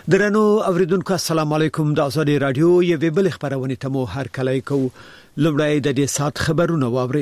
درنو اوریدونکو السلام علیکم د ازادي رادیو یوه بل خبرونه ته مو هر کله کو لومړی د دې سات خبرونه واوري.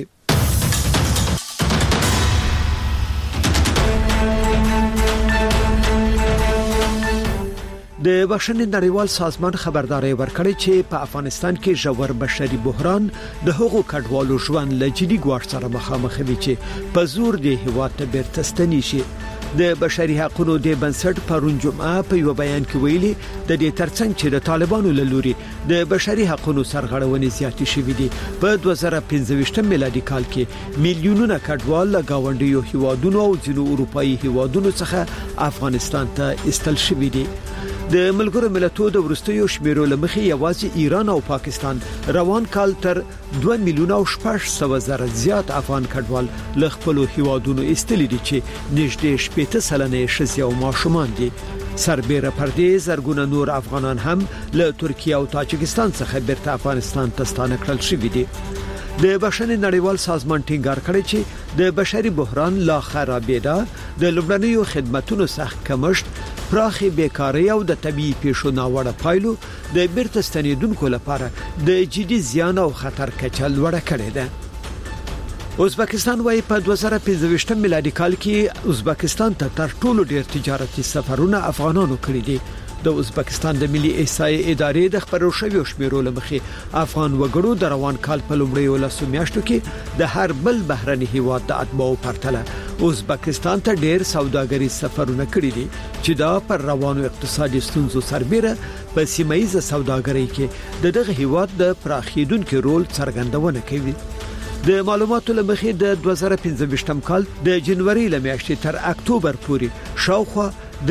د بشري نړیوال سازمان خبرداري ورکړی چې په افغانستان کې ژور بشري بحران د حقوقو کډوالو ژوند لجدي ګواښ سره مخامخ دي چې په زور د هیواد ته بیرته ستنی شي. د بشري حقوقو د بنسټ پرون جمعه په یو بیان کې ویلي د دې ترڅنګ چې د طالبانو له لوري د بشري حقوقو سرغړونې زیاتې شوې دي. په 2015 میلادي کال کې میلیونونه کډوال له گاونډیو هیوادونو او ځینو اروپאי هیوادونو څخه افغانستان ته استل شوي دي. د ملګرو ملتونو د ورستیو شمیرو لمخې یوازې ایران او پاکستان روان کال تر 2 میلیونه او 800,000 زیات افغان کډوال له خپل هیوادونو استل دي چې نږدې 80% ښځې او ماشومان دي. سربېره پر دې زرګونه نور افغانان هم له ترکیه او تاجکستان څخه بیرته افغانستان ته ستانه کړل شوي دي. د بشري نړیوال سازمان ټینګار کړی چې د بشري بحران لا خرابېدا د لومړنیو خدماتو سخت کمښت، پراخي بیکاری او د طبيعي پیښو ناوړه پایلو د بیرته ستنیدونکو لپاره د جدي زیان او خطر کچه لوړه کړې ده. ازبکستان وايي په 2015 میلادي کال کې ازبکستان ته تر ټولو ډېر تجارتي سفرونه افغانانو کړی دي. د ازبکستان د ملي احصایې ادارې د خبرو شویو شمیرو لمخې افغان وګړو د روان کال په لومړیو لسو میاشتو کې د هر بل بهرني هیواد د اتباعو پرتله ازبکستان ته ډېر سوداګریز سفرونه کړي دي چې دا پر روانو اقتصادي ستونزو سربېره په سیمایي سوداګرۍ کې دغه هیواد د پراخیدونکو رول څرګندونه کوي. د معلوماتو لمخې د 2015 کال د جنوري لمیاشتې تر اکتوبر پورې شاوخوا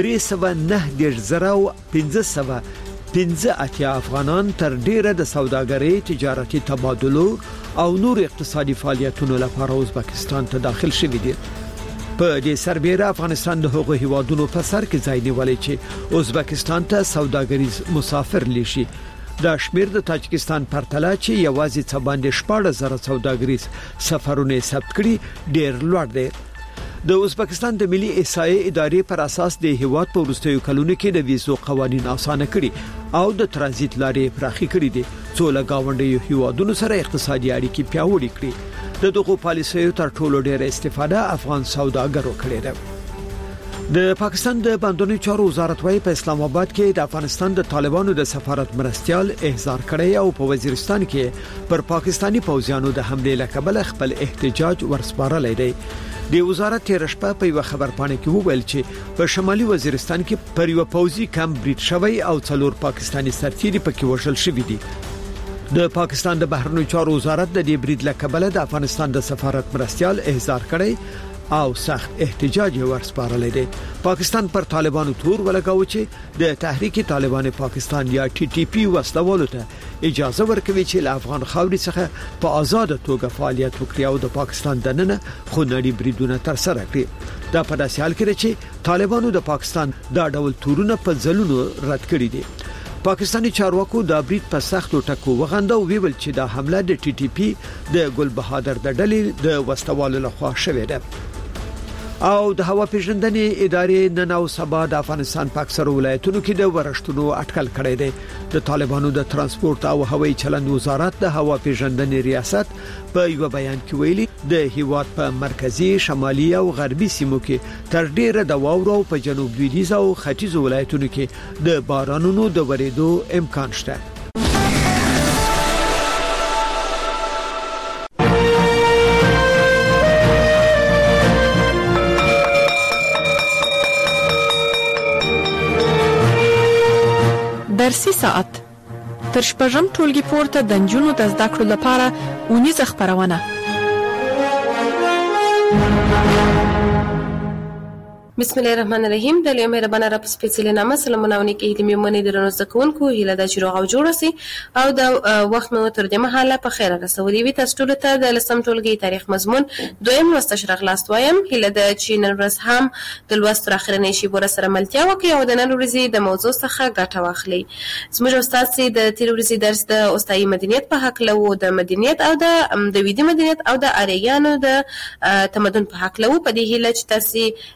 309,515 افغانان تر ډیره د سوداګرۍ، تجارتي تبادلو او نور اقتصادي فعالیتونو لپاره ازبکستان ته داخل شوي دي. په دې سربېره افغانستان د هغو هیوادونو په سر کې ځای نیولای چې ازبکستان ته سوداګریز مسافر لشي. دا شمیر د تاجکستان پرتله چې یوازې څه باندې 14,000 سوداګریز سفرونه ثبت کړي ډیر لوړ دی. د ازبکستان د ملي احصایې ادارې پر اساس د هیواد په وروستیو کلونو کې د ویزو قوانين اسانه کړي او د ترانزیت لارې پراخې کړې دي څو له گاونډیو هیوادونو سره اقتصادي اړیکې پیاوړې کړي. د دغو پالیسیو تر ټولو ډېر استفاده افغان سوداګرو کړې ده. د پاکستان د بندونو چارو وزارت وايي په اسلام آباد کې د افغانستان د طالبانو د سفارت مرستيال احضار کړی او په وزیرستان کې پر پاکستانی پوځیانو د حمله لکبل خپل احتجاج ورسپارلای دی. د وزارت تیر شپه په یو خبرپاڼه کې وویل چې په شمالي وزیرستان کې پر یو پوځي کمپ بریټ شوی او 4 پاکستانی سرتیري پکې وژل شوی دي. د پاکستان د بهرنیو چارو وزارت د دې بریټ لکبل د افغانستان د سفارت مرستيال احضار کړی او سخت احتجاج ورسپارلای دی. پاکستان پر طالبانو تور ولګاو چې د تحریک طالبان پاکستان یا ټي ټي پی وسلوالو ته اجازه ورکوي چې له افغان خاورې څخه په آزاد توګه فعالیت وکړي او د پاکستان دننه خونړي بریدونه تر سره کړي. دا په داسې حال کې چې طالبانو د پاکستان دا ډول تورونه په ځلونو رد کړي دي. پاکستانی چارواکو د برید په سختو ټکو وغندو ویل چې دا حمله د ټي ټي پی د ګل بهادر د ډلې د وسلوالو لخوا شوې ده. او د هوا پیژندنې ادارې نن او سبا د افغانستان په اکثرو ولایتونو کې د ورښتونو اټکل کړی دی. د طالبانو د ترانسپورت او هوایي چلند وزارت د هوا پیژندنې ریاست په یو بیان کې ویلي د هیواد په مرکزی، شمالي او غربي سیمو کې تر ډیره د واورو په جنوب لویدیځ او ختیځ ولایتونو کې د بارانونو د ورېدو امکان شته. درسي ساعت تر شپږم ټولګي پورته د نجونو د زده کړو لپاره اونیزه خبرونه. بسم الله الرحمن الرحیم. د لوی مهربانه رب سپیڅلې نامه سلامونه ونکي هلي میمنې درنو زکونکو هله د چیرو او جوړ سي او د وخت مو تر دې مهاله په خیر رسولې وي. تاسو ټول ته د لسم ټولګي تاریخ مضمون دویم لوست شرح لاست وایم. هله د چینل ورځ هم د لوست تر اخرنۍ شی بور سره ملتیا وکي او د نن ورځې د موضوع څخه ګټه واخلي. زموږ استاد سي د تیر ورځې درس د استادي مدنیت په حق له د مدنیت او د ویدي مدنیت او د اریانو د تمدن په حق له په دې هله چې تاسو د تیر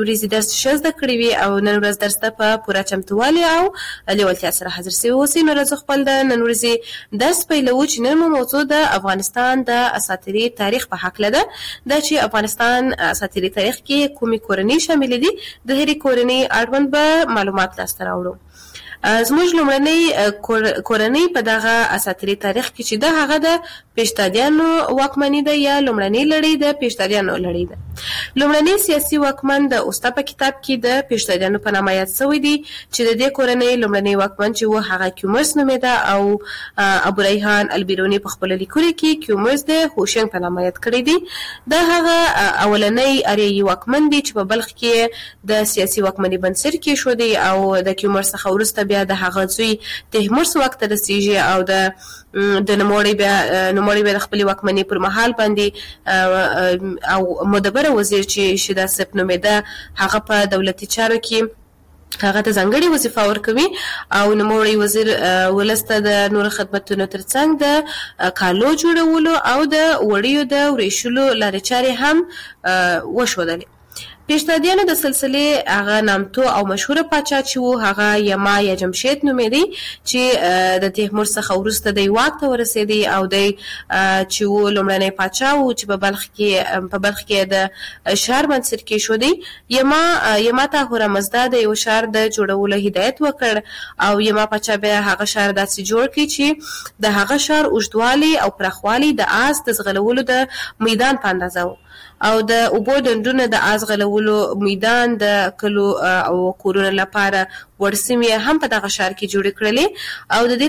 ورځې درس ښه زده کړی وي او نن ورځ درس ته په پوره چمتووالي او لیوالتیا سره حاضر شوي اوسئ. نو راځو خپل د نن ورځې درس پیلوو چې نن مو موضوع د افغانستان د اساطیري تاریخ په هکله ده. دا چې افغانستان اساطیري تاریخ کې کومې کورنۍ شاملې دي، د هرې کورنۍ اړوند به معلومات لاسته راوړو. زموږ لومړنۍ کورنۍ په دغه اساطیري تاریخ کې چې ده هغه د پیشدادیانو واکمني ده یا لومړنۍ لړۍ د پیشدادیانو لړۍ ده. لومړنۍ سیاسي واکمن د اوستا په کتاب کې د پیشدادیانو په نامه یاد شوی دی چې د دې کورنۍ لومړنۍ واکمن چې و هغه کیومرث نومېده او ابو ریحان البیرونی په خپل لیکلو کې کیومرث د هوشنګ په نامه یاد کړی دی. دا هغه اولنۍ اریایي واکمن دی چې په بلخ کې د سیاسي واکمنۍ بنسټ کېښودی او د کیومرث څخه وروسته بیا د هغه زوی تیمورس واک ته رسیږي او د نوموړی بیا د خپلې واکمنۍ پر مهال باندې او مدبر وزیر چې شیدا سپ نومېده هغه په دولتي چارو کې هغه ته ځانګړې وظیفه ورکوي او نوموړی وزیر ولس ته د نور خدمتونو ترڅنګ د کالو جوړولو او د وړیو د وریشلو لارې چارې هم وښودلې. پیشدادیانو د سلسلې هغه نامتو او مشهوره پاچا چې و هغه یما یا جمشید نومېدی چې د تیمور څخه وروسته دی واک ته ورسېدی او دی چې و لومړنی پاچا و چې په بلخ کې د ښار بنسټ کېښودی. یما ته هورمزدا د یو ښار د جوړولو هدایت وکړ او یما پاچا بیا هغه ښار داسې جوړ کړي چې د هغه ښار اوږدوالی او پراخوالی د آس د ځغلولو د میدان په اندازه و او د اوبو ډنډونه د آس غلولو میدان د کلو او کورونو لپاره ورسمې هم په دغه ښار کې جوړې کړلې او د دې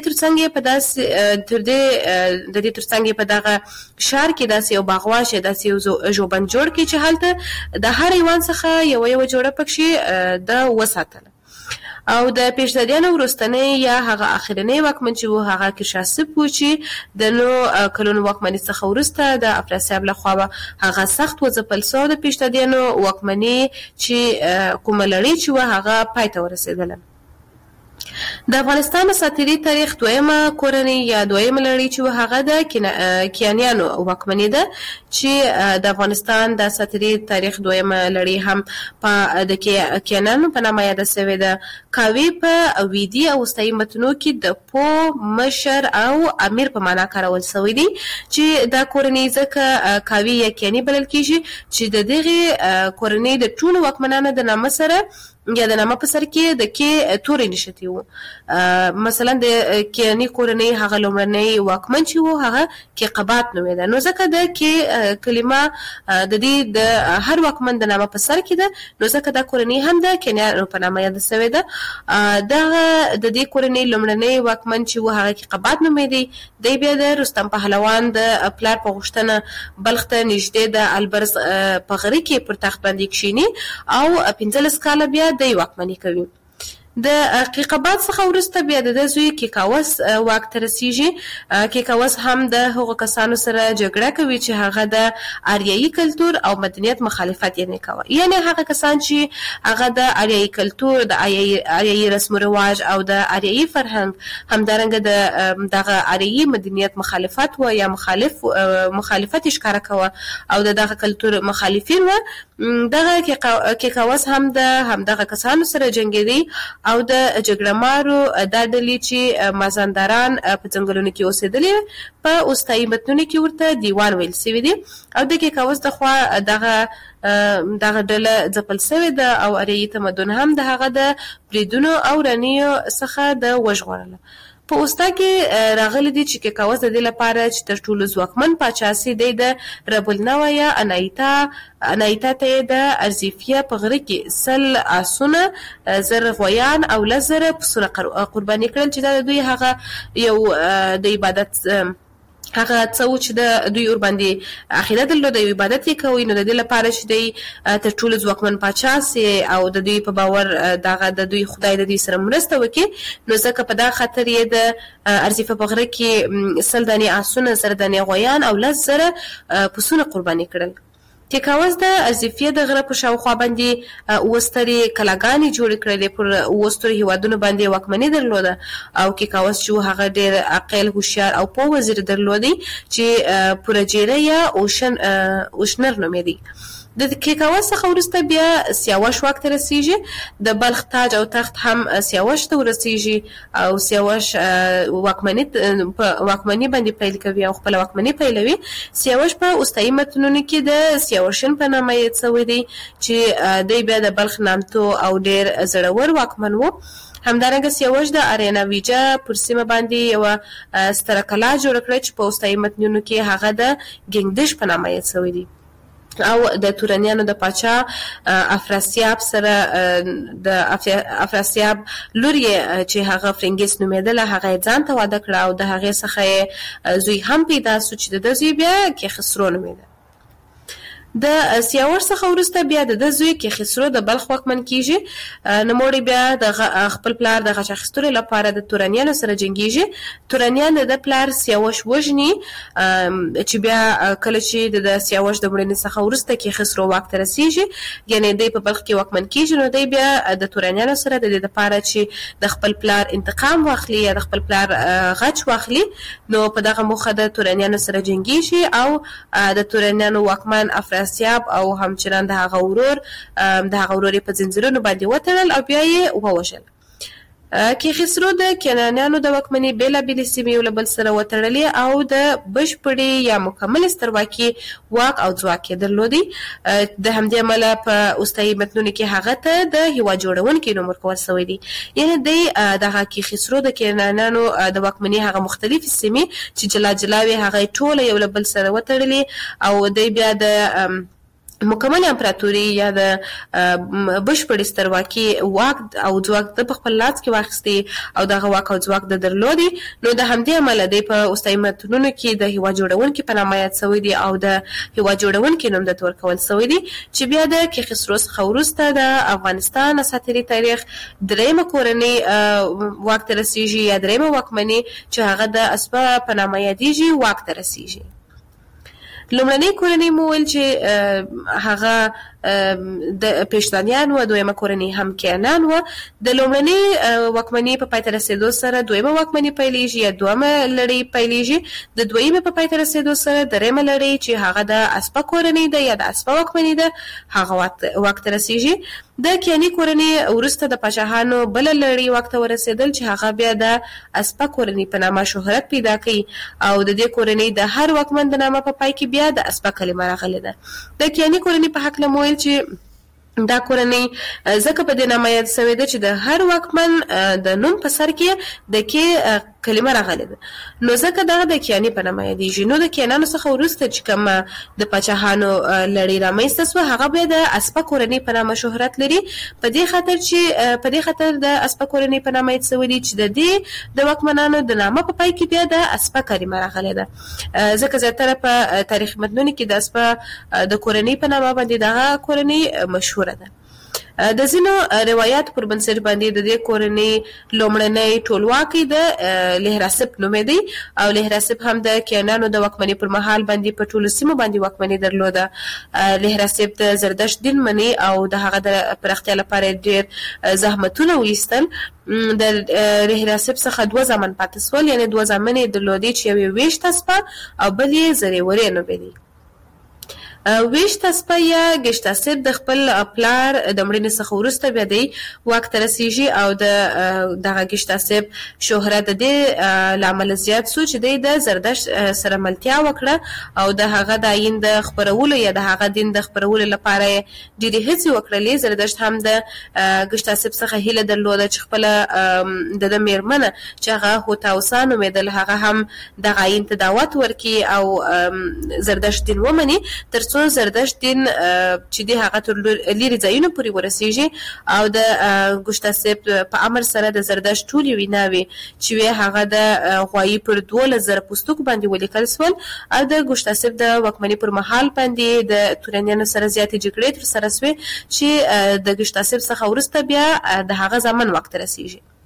ترڅنګ په دغه ښار کې داسې یو باغواشه داسې یو ژوبند جوړ کړي چې هلته د هر حیوان څخه یو جوړه پکښې د وساتله. او د پیشدادیانو وروستنۍ یا هغه اخرنۍ واکمن چې و هغه کیشاسپ و چې د نو کلونو واکمنۍ څخه وروسته د افراسیاب لخوا هغه سخت وځپل سو. د پیشدادیانو واکمنۍ چې کومه لړۍ چې و هغه پای ته ورسېدله. د افغانستان اساطیري تاریخ دویمه کورنۍ یا دویمه لړۍ چې و هغه د کیانیانو واکمنۍ ده چې د افغانستان د اساطیري تاریخ دویمه لړۍ هم د کیانیانو په نامه یاده سوې ده. کاوی په ویدي او وروستیو متنو کې د پو مشر او امیر په معنا کارول شوی دی چې دا کورنۍ ځکه کاوی یا کیانی بلل کېږي چې د دغې کورنۍ د ټولو واکمنانو د نامه سره یا د نامه په سر کې د کې تورې نښتي وو. مثلا د کیانی کورنۍ هغه لومړنی واکمن چې وو هغه کیقبات نومېده. نو ځکه د کې کلمه د دې د هر واکمن د نامه په سر کې ده نو ځکه دا کورنۍ هم د کیانیانو په نامه یاده سوې ده. د دې کورنۍ لومړنی واکمن چې وو هغه کیقبات نومېدی. دی بیا د رستم پهلوان د پلار په غوښتنه بلخ ته نږدې د البرز په غره کې پر تخت باندې کښیني او 15 کاله بیا دی واکمني کوي. د کیقبات څخه وروسته بیا د زوی کیکاوس واک ته رسیږي. کیکاوس هم د هغو کسانو سره جګړه کوي چې هغه د آریایي کلتور او مدنیت مخالفت یې کوي. یعنی هغه کسان چې هغه د آریایي کلتور د آریایي رسم و رواج او د آریایي فرهنګ همدارنګه د دغه آریایي مدنیت مخالفت و یا مخالفت ښکاره کوي او دغه کلتور مخالفین و. دغه کیکاوس هم د همدغه کسانو سره جنګېدی او د جګړه مارو دا ډلې چې مازندران په ځنګلونو کې اوسېدلې په اوستایي متنونو کې ورته دیوان ویل سوي دي او د کیکاوس د خوا دغه ډله ځپل سوې ده او آریایي تمدن هم د هغه د بریدونو او رانیو څخه د وژغورله. په اوستا کې راغلي دي چې کیکاوس د دې لپاره چې تر ټولو ځواکمن پاچا سي دی د ربلنوا یا انایتا ته د ارزیفیه په غره کې 100 آسونه 1000 غویان او 1000 پسونه قرباني کړل چې د دوی هغه یو د عبادت هغه څو چې د دوی ور باندې عقیده درلوده یو عبادت یې کوي. نو د دې لپاره چې دی تر ټولو ځواکمن پاچا سي او د دوی په باور دغه د دوی خدای د دوی سره مرسته وکړي نو ځکه په دا خاطر یې د ارزیفه په غره کې 100 دانې آسونه 1000 دانې غویان او 1000 پسونه قرباني کړل. کیکاوس د ارزیفیه د غره په شاوخوا باندې وستري کلاګانې جوړې کړلې پر وسترو هیوادونو باندې واکمني درلوده او کیکاوس چې هغه ډېر عاقل هوښیار او په وزیر درلودي چې پرجیره یا اوشنر نومېدی. د کیکاوس څخه وروسته بیا سیاوش واک ته رسیږي. د بلخ تاج او تخت هم سیاوش ته ورسیږي او سیاوش واکمني باندې پیل کوي او خپل واکمني پیلوي. سیاوش په اوستایي متنونو کې د سیاوشن په نامه یاد شوی دی چې دی بیا د بلخ نامتو او ډیر زړور واکمن و. همدارنګه سیاوش د اریناویجا پر سیمه باندې یو ستره کلا جوړ کړه چې په اوستایي متنونو کې هغه د ګنگدش په نامه یاد شوی دی. او د تورانیانو د پاچا افراسیاب سره د افراسیاب لور چې هغه فرنګیس نومېدله هغه ځان ته واده کړه او د هغې څخه زوی هم پیدا سو چې د زوی بیا کیخسرو نومېده. د سیاوش څخه وروسته بیا د زوی کیخسرو د بلخ واکمن کیږي. نوموړی بیا د خپل پلار د غچ اخیستلو لپاره د تورانیانو سره جنګیږي. تورانیان د پلار سیاوش وژني چې بیا کله چې د سیاوش د مړینې څخه وروسته کیخسرو واک ته رسیږي یعنی دی په بلخ کې واکمن کیږي نو دی بیا د تورانیانو سره د دې لپاره چې د خپل پلار انتقام واخلي یا د خپل پلار غچ واخلي نو په دغه موخه د تورانیانو سره جنګیږي او د تورانیانو واکمن افراسیاب او همچنان د هغه ورور په زنځیرونو باندې وتړل او بیا یې ووژل. کیخسرو د کنعانیانو د واکمنۍ بېلابېلې سیمې یو له بل سره وتړلې او د بشپړې یا مکملې سترواکۍ واک او ځواک یې درلودی. د همدې امله په اوستایي متنونو کې هغه ته د هیواد جوړونکي نوم ورکول شوی دی. یعنې دی دغه کیخسرو د کنعانیانو د واکمنۍ هغه مختلفې سیمې چې جلا جلا وې هغه یې ټوله یو له بل سره وتړلې او دی بیا د مکمل امپراتوري یا د بشپړې سترواکۍ واک او ځواک د خپل لاس کې واخیستي او دغه واک او ځواک د درلودي. نو د همدې امله دی په اوستایي متنونو کې د هیواد جوړونکي په نامه یاد شوی دی او د هیواد جوړونکي نوم درته ورکول شوی دی چې بیا د کیخسرو څخه وروسته د افغانستان اساطیري تاریخ دریمه کورنۍ واک ته رسیږي یا دریمه واکمني چې هغه د اسپه په نامه یادیږي واک ته رسیږي. لومړنۍ کورنۍ مو ویل چې هغه د پېشتانیان و، دویمه کورنۍ هم کیانان و. د لومړنۍ واکمنۍ په پای ته رسېدو سره دویمه واکمنۍ پیلېږي یا دویمه لړۍ پیلېږي. د دویمې په پای ته رسېدو سره دریمه لړۍ چې هغه د اسپه کورنۍ ده یا د اسپه واکمنۍ ده هغه واک ته رسېږي. د کیاني کورنۍ وروسته د پاچاهانو بله لړۍ واک ته ورسېدل چې هغه بیا د اسپه کورنۍ په نامه شهرت پیدا کوي او د دې کورنۍ د هر واکمن د نامه په پای کې بیا د اسپه کلمه راغلې ده. د کیاني کورنۍ په هکله مو ویل چې دا کورنۍ ځکه په دې نامه یاد شوې ده چې د هر واکمن د نوم په سر کې د کې کلمه راغلې ده نو ځکه دغه د کیاني په نامه یادېږي. نو د کیانانو څخه وروسته چې کومه د پاچاهانو لړۍ رامنځته شوه هغه بیا د اسپه کورنۍ په نامه شهرت لري په دې خاطر د اسپه کورنۍ په نامه یاد شوی دی چې د دې د واکمنانو د نامه په پای کې بیا د اسپه کلمه راغلې ده. ځکه زیاتره په تاریخي متنونو کې د اسپه د کورنۍ په نامه باندې دغه کورنۍ مشهوره ده. د ځینو روایت پر بنسټ باندې د دې کورنۍ لومړنۍ ټولواکۍ د لهراسپ نومېدی او لهراسپ هم د کیانانو د واکمنۍ پر مهال باندې په ټولو سیمو باندې واکمنۍ درلوده. لهراسپ د زردشت دین مني او د هغه د پراختیا لپاره ډېر زحمتونه وایستل. د لهراسپ څخه دوه زامن پاتې شول یعنې دوه زامن یې درلودې چې یو یې ویشت اسپه او بل یې زریورې نومېدی. ویشت اسپه یا ګشتاسپ د خپل پلار د مړینې څخه وروسته بیا دی واک ته رسیږي او دغه ګشتاسپ شهرت د دې له امله زیات سو چې دی د زردشت سره ملتیا وکړه او د هغه د آیین د خپرولو یا د هغه دین د خپرولو لپاره ډېرې هڅې وکړلې. زردشت هم د ګشتاسپ څخه هیله درلوده چې خپله د مېرمنه چې هغه هوتاوسا نومېدل هغه هم دغه آیین ته دعوت ورکړي او زردشت دین ومني تر څو زردشت دین چې دی هغه تر لیرې ځایونو پورې ورسیږي او د ګشتاسپ په امر سره د زردشت ټولې ویناوې چې وې هغه د غوایي پر 12,000 پوستکو باندې ولیکل شول او د ګشتاسپ د واکمنۍ پر مهال باندې د تورانیانو سره زیاتې جګړې ترسره شوې چې د ګشتاسپ څخه وروسته بیا د هغه زامن واک ته رسیږي.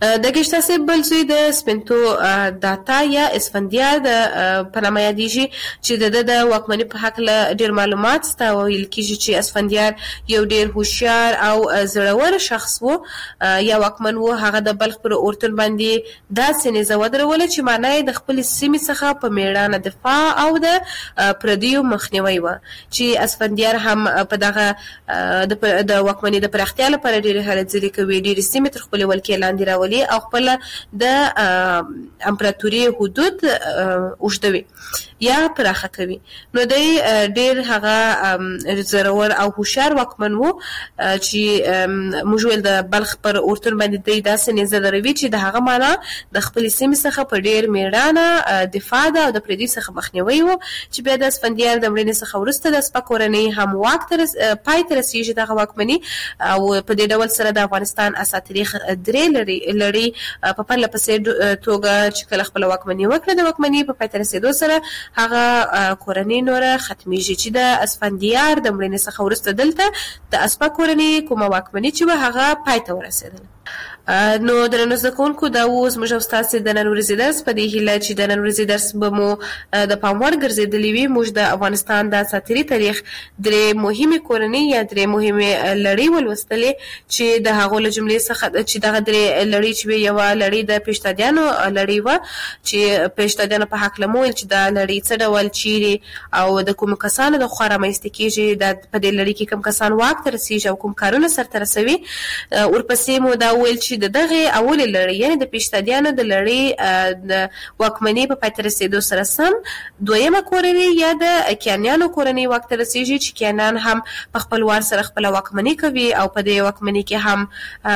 د ګشتاسې بل زوی د سپنتو داتا یا اسفندیار په نامه یادېږي چې د واکمنۍ په هکله ډېر معلومات سته. ویل کېږي چې اسفندیار یو ډېر هوښیار او زړور شخص و یا واکمن و. هغه د بلخ پر اورتون باندې داسې نیزه ودروله چې معنا یې د خپلې سیمې څخه په مېړانه دفاع او د پردیو مخنیوی و، چې اسفندیار هم په دغه د واکمنۍ د پراختیا لپاره ډېرې هلې ځلې کوي، ډېرې سیمې تر خپلې ولکې لاندې راولي او خپل د امپراتوري حدود اوږدوي یا پراخه کوي. نو دی ډېر هغه زړور او هوښیار واکمن و چې موږ ویل د بلخ پر اورتون باندې دی داسې نیزه دروي چې د هغه معنا د خپلې سیمې څخه په ډېر مېړانه دفاع ده او د پردي څخه مخنیوی و. چې بیا د اسفندیار د مړینې څخه وروسته د سپه کورنۍ هم واک پای ته رسېږي دغه واکمني، او په دې ډول سره د افغانستان اساطیري درې لړۍ په پرله پسې توګه چې کله خپله واکمني وکړه، د واکمني په پای ته رسېدو سره هغه کورنۍ نوره ختمیږي چې د اسفندیار د مړینې څخه وروسته دلته د اسپه کورنۍ کومه واکمني چې وه هغه پای ته ورسېدله. نو درنو زده کوونکو دا اوس موږ او ستاسې د نن ورځې درس په دې هیله چې د نن ورځې درس به مو د پام وړ ګرځېدلی وي. موږ د افغانستان د اساطیري تاریخ درې مهمې کورنۍ یا درې مهمې لړۍ ولوستلې چې د هغو له جملې څخه چې دغه درې لړۍ چې وې یوه لړۍ د پیشتادیانو لړۍ وه چې پیشتادیانو په هکله مو ویل چې دا لړۍ څه ډول چیرې او د کومو کسانو د خوا رامنځته کېږي، په دې لړۍ کې کوم کسان واک ته رسېږي او کوم کارونه سرته رسوي. ورپسې مو دا ویل چې د دغه اولې لړۍ یعنې د پیشتادیانو د لړۍ د واکمنۍ په پای ته رسېدو سره سم دویمه کورنۍ یا د کیانیانو کورنۍ واک ته رسېږي چې کیانیان هم په خپل وار سره خپله واکمني کوي او په دې واکمنۍ کې هم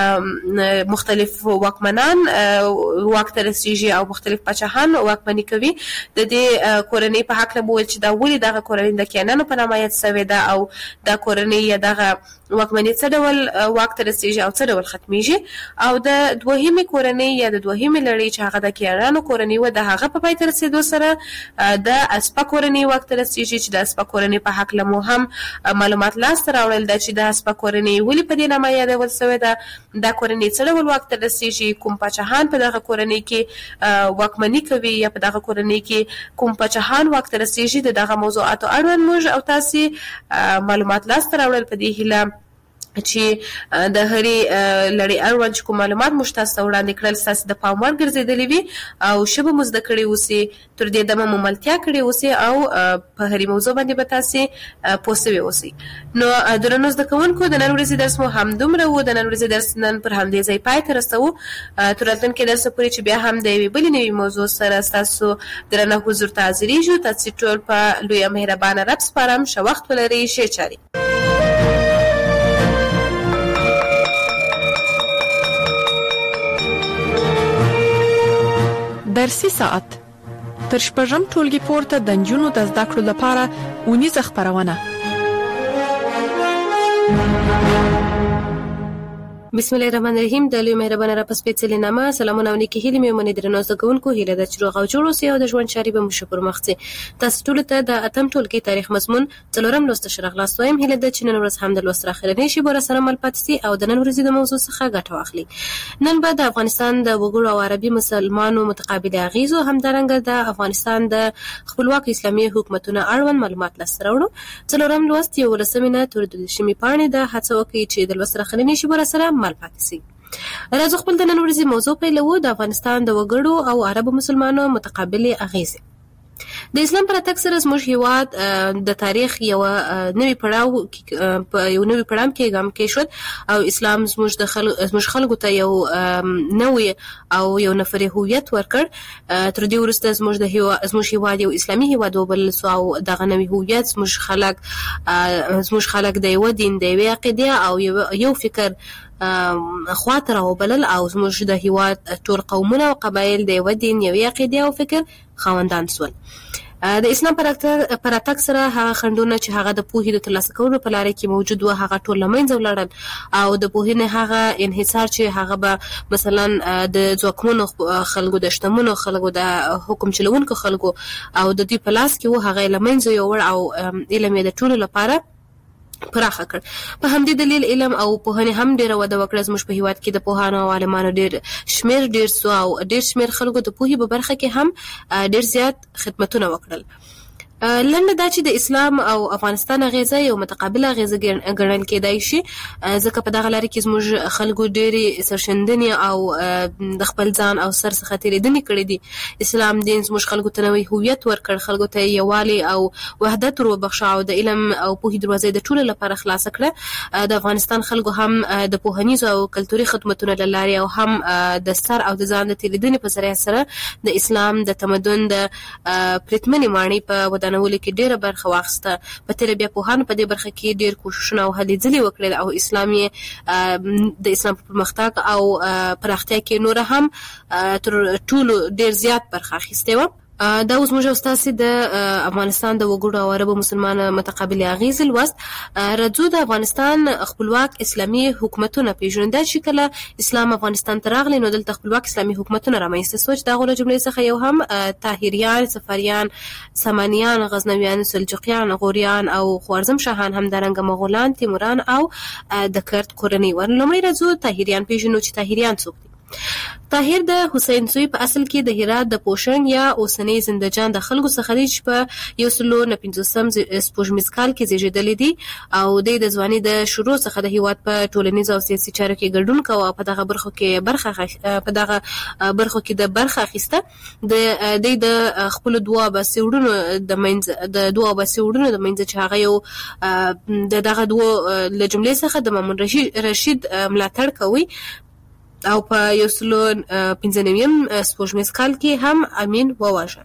مختلف واکمنان واک ته رسېږي او مختلف پاچاهان واکمني کوي. د دې کورنۍ په هکله مو ویل چې دا ولې دغه کورنۍ د کیانیانو په نامه یاد سوې ده او دا کورنۍ یا دغه واکمني څه ډول واک ته رسېږي او څه ډول ختمیږي. او د دوهمې کورنۍ یا د دوهمې لړۍ چې هغه د کیانیانو کورنۍ وه د هغه په پای ته رسېدو سره د اسپه کورنۍ واک ته رسېږي چې د اسپه کورنۍ په هکله مو هم معلومات لاسته راوړل ده چې د اسپه کورنۍ ولې په دې نامه یادول سوې ده، دا کورنۍ څه ډول واک ته رسېږي، کوم پاچاهان په دغه کورنۍ کې واکمني کوي یا په دغه کورنۍ کې کوم پاچاهان واک ته رسېږي. د دغه موضوعاتو اړوند موږ او تاسې معلومات لاسته راوړل په دې هیله چې د هرې لړۍ اړوند چې کوم معلومات موږ تاسو ته وړاندې کړل ستاسې د پام وړ ګرځېدلي وي او ښه به مو زده کړي اوسئ، تر دې دمه مو ملتیا کړې اوسئ او په هرې موضوع باندې به تاسې پوه سوي اوسئ. نو درنو زده کوونکو د نن ورځې درس مو همدومره و. د نن ورځې درس نن پر همدې ځای پای ته رسوو. تر راتلونکي درسه پورې چې بیا هم د یوې بلې نوې موضوع سره ستاسو درنه حضور ته حاضرېږو. تاسې ټول په لویه مهربانه رب سپارم. ښه وخت ولرئ. ښې چارې. درسي ساعت تر شپږم ټولګي پورته د نجونو د زده کړو لپاره اونیزه خپرونه. بسم الله الرحمن الرحیم. د لوی مهربانه را په سپېڅلې نامه سلامونه او نیکې هیلې مې ومنئ. درنو زده کوونکو هیله ده چې روغ او جوړ اوسئ او د ژوند چارې به مو ښه پر مخ ځي. تاسو ټولو ته د اتم ټولګي تاریخ مضمون څلورم لوست ښه راغلاست وایم. هیله ده چې نن ورځ هم د لوست اخرنۍ شی به سره مل پاتې سي او د نن ورځې د موضوع څخه ګټه واخلي. نن به د افغانستان د وګړو او عربي مسلمانو متقابل اغیزو همدارنګه د افغانستان د خپلواک اسلامي حکومتونو اړوند معلومات لاسته راوړو. څلورم لوست یو لسمینه تر 12مې پاڼې د هڅه وکړي چې د لوست اخرنۍ شی به سره مل پاتې سي. راځو خپل د نن ورځې موضوع پیلوو. د افغانستان د وګړو او عربو مسلمانانو متقابلې اغیزې. د اسلام پر تک سره زموږ هیواد د تاریخ یو نوی پړاو کې ګام کې شو او اسلام زموږ خلکو ته یو نوې او یو نفري هویت ورکړ. تر دې وروسته زموږ هیواد یو اسلامي هیواد وبلل سو او دغه نوی هویت زموږ خلک د یو دین د یوې عقیدې او یو فکر خواته راوبلل او زموږ د هیواد ټول قومونه او قبایل د یو دین یوې عقیدې او فکر خاوندان سول. د اسلام پر اتک سره هغه خنډونه چې هغه د پوهې د ترلاسه کولو په لاره کې موجود و هغه ټول له منځه ولاړل او د پوهې نه هغه انحصار چې هغه به مثلا د ځواکمنو خلکو د شتمنو خلکو د حکم چلوونکو خلکو او د دوی په لاس کې و هغه له منځه یوړ او علم یې د ټولو لپاره پراخه کړ. په همدې دلیل علم او پوهنې هم ډیره وده وکړه. زموږ په هیواد کې د پوهانو او عالمانو ډیر شمیر او ډیر شمیر خلکو د پوهې په برخه کې هم ډیر زیات خدمتونه وکړل. لنډه دا چې د اسلام او افغانستان اغیزه یو متقابله اغیزه ګڼل کېدای شي، ځکه په دغه لارې کې زموږ خلکو ډېرې سرښندنې او د خپل ځان او سر څخه تېرېدنې کړې دي. اسلام دین زموږ خلکو ته نوی هویت ورکړ، خلکو ته یووالی او وحدت وروبخښه او د علم او پوهې دروازې د ټولو لپاره خلاصه کړه. د افغانستان خلکو هم د پوهنیزو او کلتوري خدمتونو له لارې او هم د سر او د ځان د تېرېدنې په ذریعه سره د اسلام د تمدن د پرتمنې ماڼۍ په ودانولو کې ډېره برخه واخیسته. په تېره بیا پوهانو په دې برخه کې ډېر کوښښونه او هلې ځلې وکړل او اسلام یې د اسلام په پرمختګ او پراختیا کې نوره هم تر ټولو ډېر زیات برخه اخیستې وه. دا اوس موږ ستاسې د افغانستان د وګړو او عربو مسلمان متقابل اغیز لوست. راځو د افغانستان خپلواک اسلامي حکومتونه پیژنو. دا چې کله اسلام افغانستان ته راغلی نو دلته خپلواک اسلامي حکومتونه رامنځته شول. د هغو له جملې څخه یو هم طاهریان، صفریان، سامانیان، غزنویان، سلجوقیان، غوریان او خوارزم شاهان، همدارنګه مغولان، تیموران او د کرد کورنۍ ور. لومړی راځو طاهریان پیژنو چې طاهریان څوک دي. طاهر د حسین زوی په اصل کې د هرات د پوشنګ یا اوسنۍ زندجان د خلکو څخه دی چې په 1950 سپوږمیز کال کې زیږېدلی دی او د ځوانۍ د شروع څخه د هیواد په ټولنیز او سیاسي چارو کې ګډون کوه او په دغه برخو کې د برخه اخیسته. د خپل دوه اباسي وروڼو د منځ چې هغه یو دغه دوه له جملې څخه د مامون رشید ملاتړ کوي او په 1995 سپوږمیز کال کې هم امین وواژه.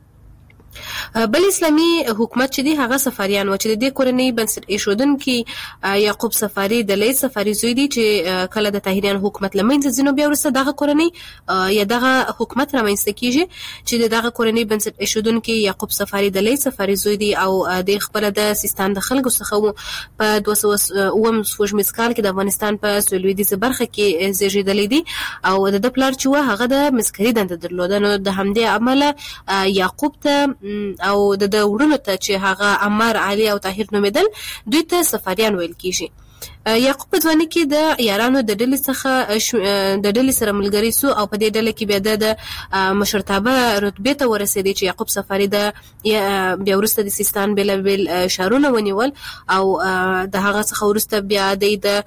بل اسلامي حکومت چې دی هغه صفاریان و چې د دې کورنۍ بنسټ ایښودونکي یعقوب صفاري د لید صفاري زوی دی چې کله د طاهریان حکومت له منځه ځي نو بیا وروسته دغه کورنۍ یا دغه حکومت رامنځته کېږي چې د دغه کورنۍ بنسټ ایښودونکي یعقوب صفاري د لید صفاري زوی دی او د خپله د سیستان د خلکو څخه په 209 سپوږمیز کال کې د افغانستان په سویلویدیځه برخه کې زیږېدلی دی او د پلار چې و هغه د مسکري دنده درلوده. نو د همدې امله یعقوب ته او د وروڼو ته چې هغه عمر، علي او طاهر نومېدل دوی ته صفاریان ویل کېږي. یعقوب په ځوانۍ کې د یارانو د ډلې سره ملګری سو او په دې ډله کې بیا د مشرتابه رتبې ته ورسېدی چې یعقوب صفاري بیا وروسته د سیستان بېلابېل ښارونه ونیول او د هغه څخه وروسته بیا د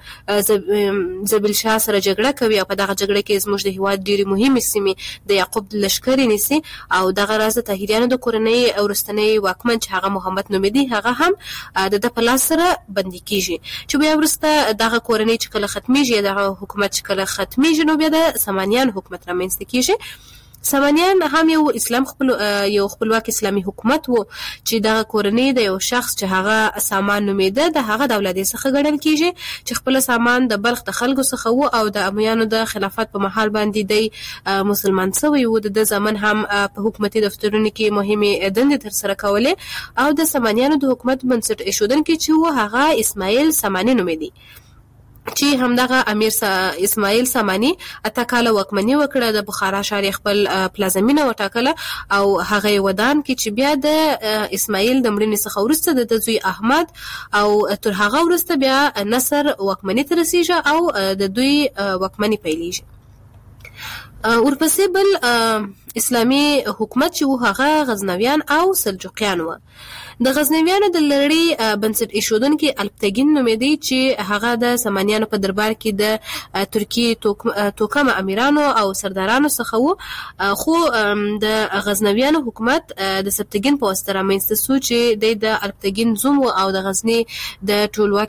زبیل شاه سره جګړه کوي او په دغه جګړه کې زموږ د هېواد ډېرې مهمې سیمې د یعقوب لښکرې نیسي او دغه راز د طاهریانو د کورنۍ وروستنی واکمن چې هغه محمد نومېدی هغه هم د ده په لاس سره بندي کېږي. چې بیا وروسته دغه کورنۍ چې کله ختمیږي، دغه حکومت چې کله ختمیږي نو بیا د سامانیان حکومت رامنځته کېږي. سامانیان هم یو خپلواک اسلامي حکومت و چې دغه کورنۍ د یو شخص چې هغه سامان نومېده د هغه د اولادې څخه ګڼل کېږي چې خپل سامان د بلخ د خلکو څخه و او د امویانو د خلافت په مهال باندې دی مسلمان شوی و. د زمان هم په حکومتي دفترونو کې مهمې دندې ترسره کولې او د سامانیانو د حکومت بنسټ ایښودونکی چې و هغه اسماعیل ساماني نومېدی چې همدغه امیر اسماعیل ساماني 8 کاله واکمني وکړه. د بخارا ښار خپل پلازمینه وټاکله او هغه ودان کې چې بیا د اسماعیل د مړینې څخه وروسته د زوی احمد او تر هغه وروسته بیا نصر واکمني ته رسیږي او د دوی واکمني پیلېږي. ورپسې بل اسلامي حکومت چې و هغه غزنویان او سلجوقیان و. د غزنویانو د لړۍ بنسټ ایښودونکي الپتګین نومېدی چې هغه د سامانیانو په دربار کې د ترکیې توکم امیرانو او سردارانو څخه و. خو د غزنویانو حکومت د سبتګین په واسطه رامنځته شو چې د الپتګین زوم او د غزني د ټولواک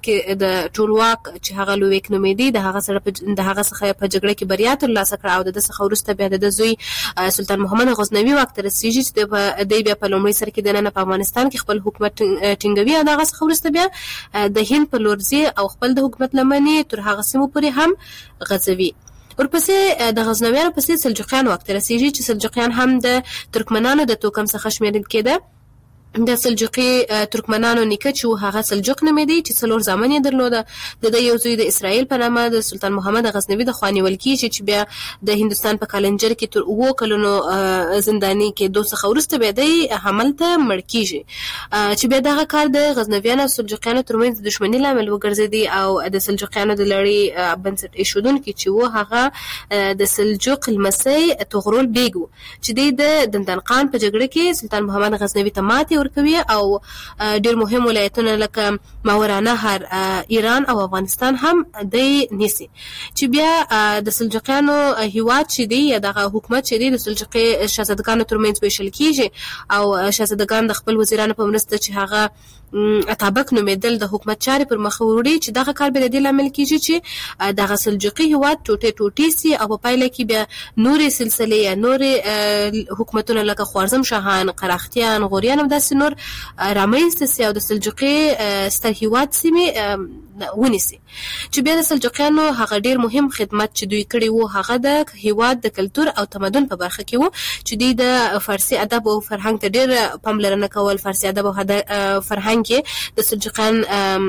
چې هغه لویک نومېدی د هغه څخه په جګړه کې بریا ترلاسه کړه او د څخه وروسته بیا د زوی سلطان محمد غزنوي واک ته رسیږي چې د بیا په لومړي سر کې دننه په افغانستان کې خپل حکومت ټینګوي او دغه څخه وروسته بیا د هند په لور ځي او خپل د حکومت لمنې تر هغه سیمو پورې هم غځوي. ورپسې د غزنویانو پسې سلجوقیان واک ته رسیږي چې سلجوقیان هم د ترکمنانو د توکم څخه شمیرل کېده د سلجوقي ترکمنانو نیکه چې هغه سلجوق نومېدی چې څلور زامن یې درلوده. د یو زوی د اسرائیل په نامه د سلطان محمد غزنوي د خوا نیول کېږي چې بیا د هندوستان په کالنجر کې تر 7 کلونو زنداني کېدو څخه وروسته بیا دی هملته مړ کېږي چې بیا دغه کار د غزنویانو او سلجوقیانو ترمنځ د دښمنۍ لامل وګرځېدی او د سلجوقیانو د لړۍ بنسټ ایښودونکي چې و هغه د سلجوق لمسی طغرل بیګ و چې د دندان خان په جګړه کې سلطان محمد غزنوي ته ماتې ورکوي او ډېر مهم ولایتونه لکه ماورانهر، ایران او افغانستان هم دی نیسي چې بیا د سلجوقیانو هیواد چې دی یا دغه حکومت چې دی د سلجوقي شاهزادګانو ترمنځ ویشل کېږي او شاهزادګان د خپل وزیرانو په مرسته چې هغه اتابک نومېدل د حکومت چارې پر مخ وړي چې دغه کار به د دې لامل کېږي چې دغه سلجوقي هیواد ټوټې سي او په پایله کې بیا نورې سلسلې یا نورې حکومتونه لکه خوارزم شاهان، قراختیان، غوریان او داسې نور رامنځته سي او د سلجوقي ستر هیواد سیمې ونیسي چې بیا د سلجوقیانو هغه ډېر مهم خدمت چې دوی کړی وو هغه د هیواد د کلتور او تمدن په برخه کې وو چې دوی د فارسي ادب او فرهنګ ته ډېر پاملرنه کول. فارسي ادب او فرهنګ د سلجوقیان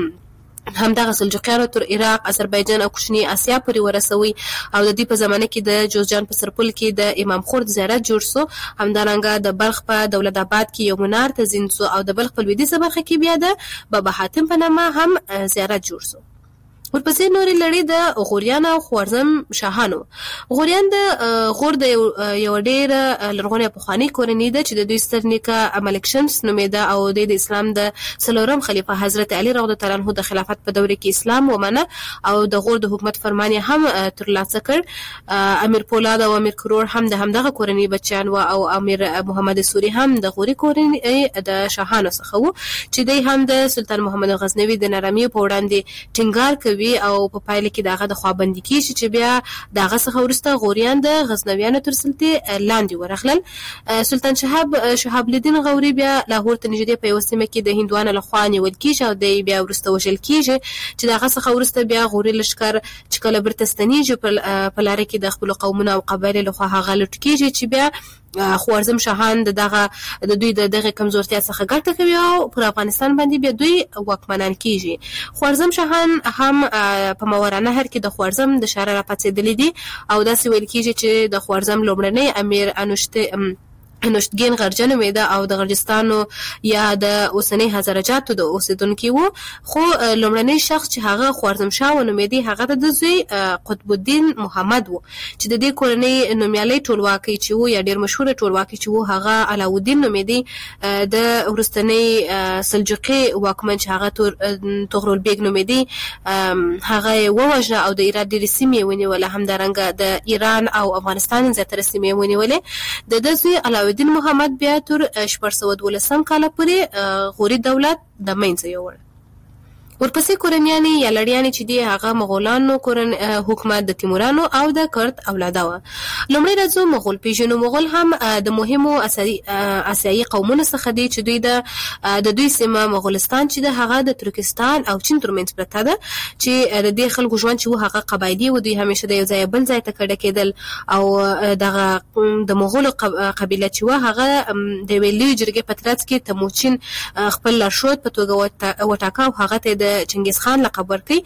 همدغه سلجوقیانو تر عراق، آذربایجان او کوچنی آسیا پورې ورسوي او د دې په زمانه کې د جوزجان په سرپل کې د امام خورد زیارت جوړ سو. همدارنګه د بلخ په دولت آباد کې یو منار تزین سو او د بلخ په لویدیځه برخه کې بیا د بابا حاتم په نامه هم زیارت جوړ سو. ورپسې نورې لړۍ د غوریان او خوارزم شاهانو. غوریان د غور د یو ډېر لرغونې پخوانۍ کورنۍ ده چې د دوی ستر نیکه ملک شمس نومېده او د اسلام د 4م خلیفه حضرت علي رضی الله عنه د خلافت په دوره کې اسلام ومنه او د غور د حکومت فرمان هم ترلاسه کړ. امیر پولاد او امیر کرور هم د همدغه کورنۍ بچیان و او امیر محمد سوري هم د غوري کورنۍ د شاهانو څخه و چې دوی هم د سلطان محمد غزنوي د نرمۍ په وړاندې ټینګار کوي او په پایله کې دغه د خوابندي کیږي چې بیا دغه څخه وروسته غوریان د غزنویانو تر سلطې لاندې ورغلل. سلطان شهاب الدین غوري بیا لاهور ته نږدې په یوه سیمه کې د هندوانو لخوا نیول کیږي او دی بیا وروسته وژل کیږي چې دغه څخه وروسته بیا غوري لښکر چې کله بیرته ستنیږي په لاره کې د خپلو قومونو او قبایلو لخوا هغه لوټ کیږي چې بیا خوارزم شاهان د دوی د دغه کمزورتیا څخه ګټه کوي او پر افغانستان باندې بیا دوی واکمنان کیږي. خوارزم شاهان هم په ماورانهر کې د خوارزم د شاره را پاتېدلي دي او داسې ویل کیږي چې د خوارزم لومړنی امیر انوشتګین غرجه نومېده او د غرجستانو یا د اوسنۍ هزارجاتو د اوسېدونکي وو، خو لومړنی شخص چې هغه خوارزم شاه ونومېدی هغه د زوی قطب الدین محمد وو چې د دې کورنۍ نومیالی ټولواکۍ چې وو یا ډېر مشهوره ټولواکۍ چې وو هغه علاوالدین نومېدی. د وروستنۍ سلجوقي واکمن چې هغه طغرل بیګ نومېدی هغه یې ووژنه او د ایران ډېرې سیمې یې ونیولې. همدارنګه د ایران او افغانستان زیاتره سیمې یې ونیولې. د ده زوی علاوالدین محمد بیا تر 1412 کاله پورې غوري دولت د منځه یووړ. ورپسې کورنیانې یا لړیانې چې دي هغه مغولانو حکومت د تیمورانو او د کرد اولاده وه. لومړی راځو مغول پیژنو. مغول هم د مهمو آسیایي قومونو څخه دي چې دوی د دوی سیمه مغولستان چې د هغه د ترکستان او چین ترمنځ پرته ده چې د دې خلکو ژوند چې و هغه قبایلي و. دوی همیشه د یو ځای بل ځای ته کډه کېدل او دغه د مغولو قبیله چې و هغه د یوې لویې جرګې په ترڅ کې تموچین خپل لارښود په توګه وټاکه او هغه ته د چنګیز خان لقب ورکړي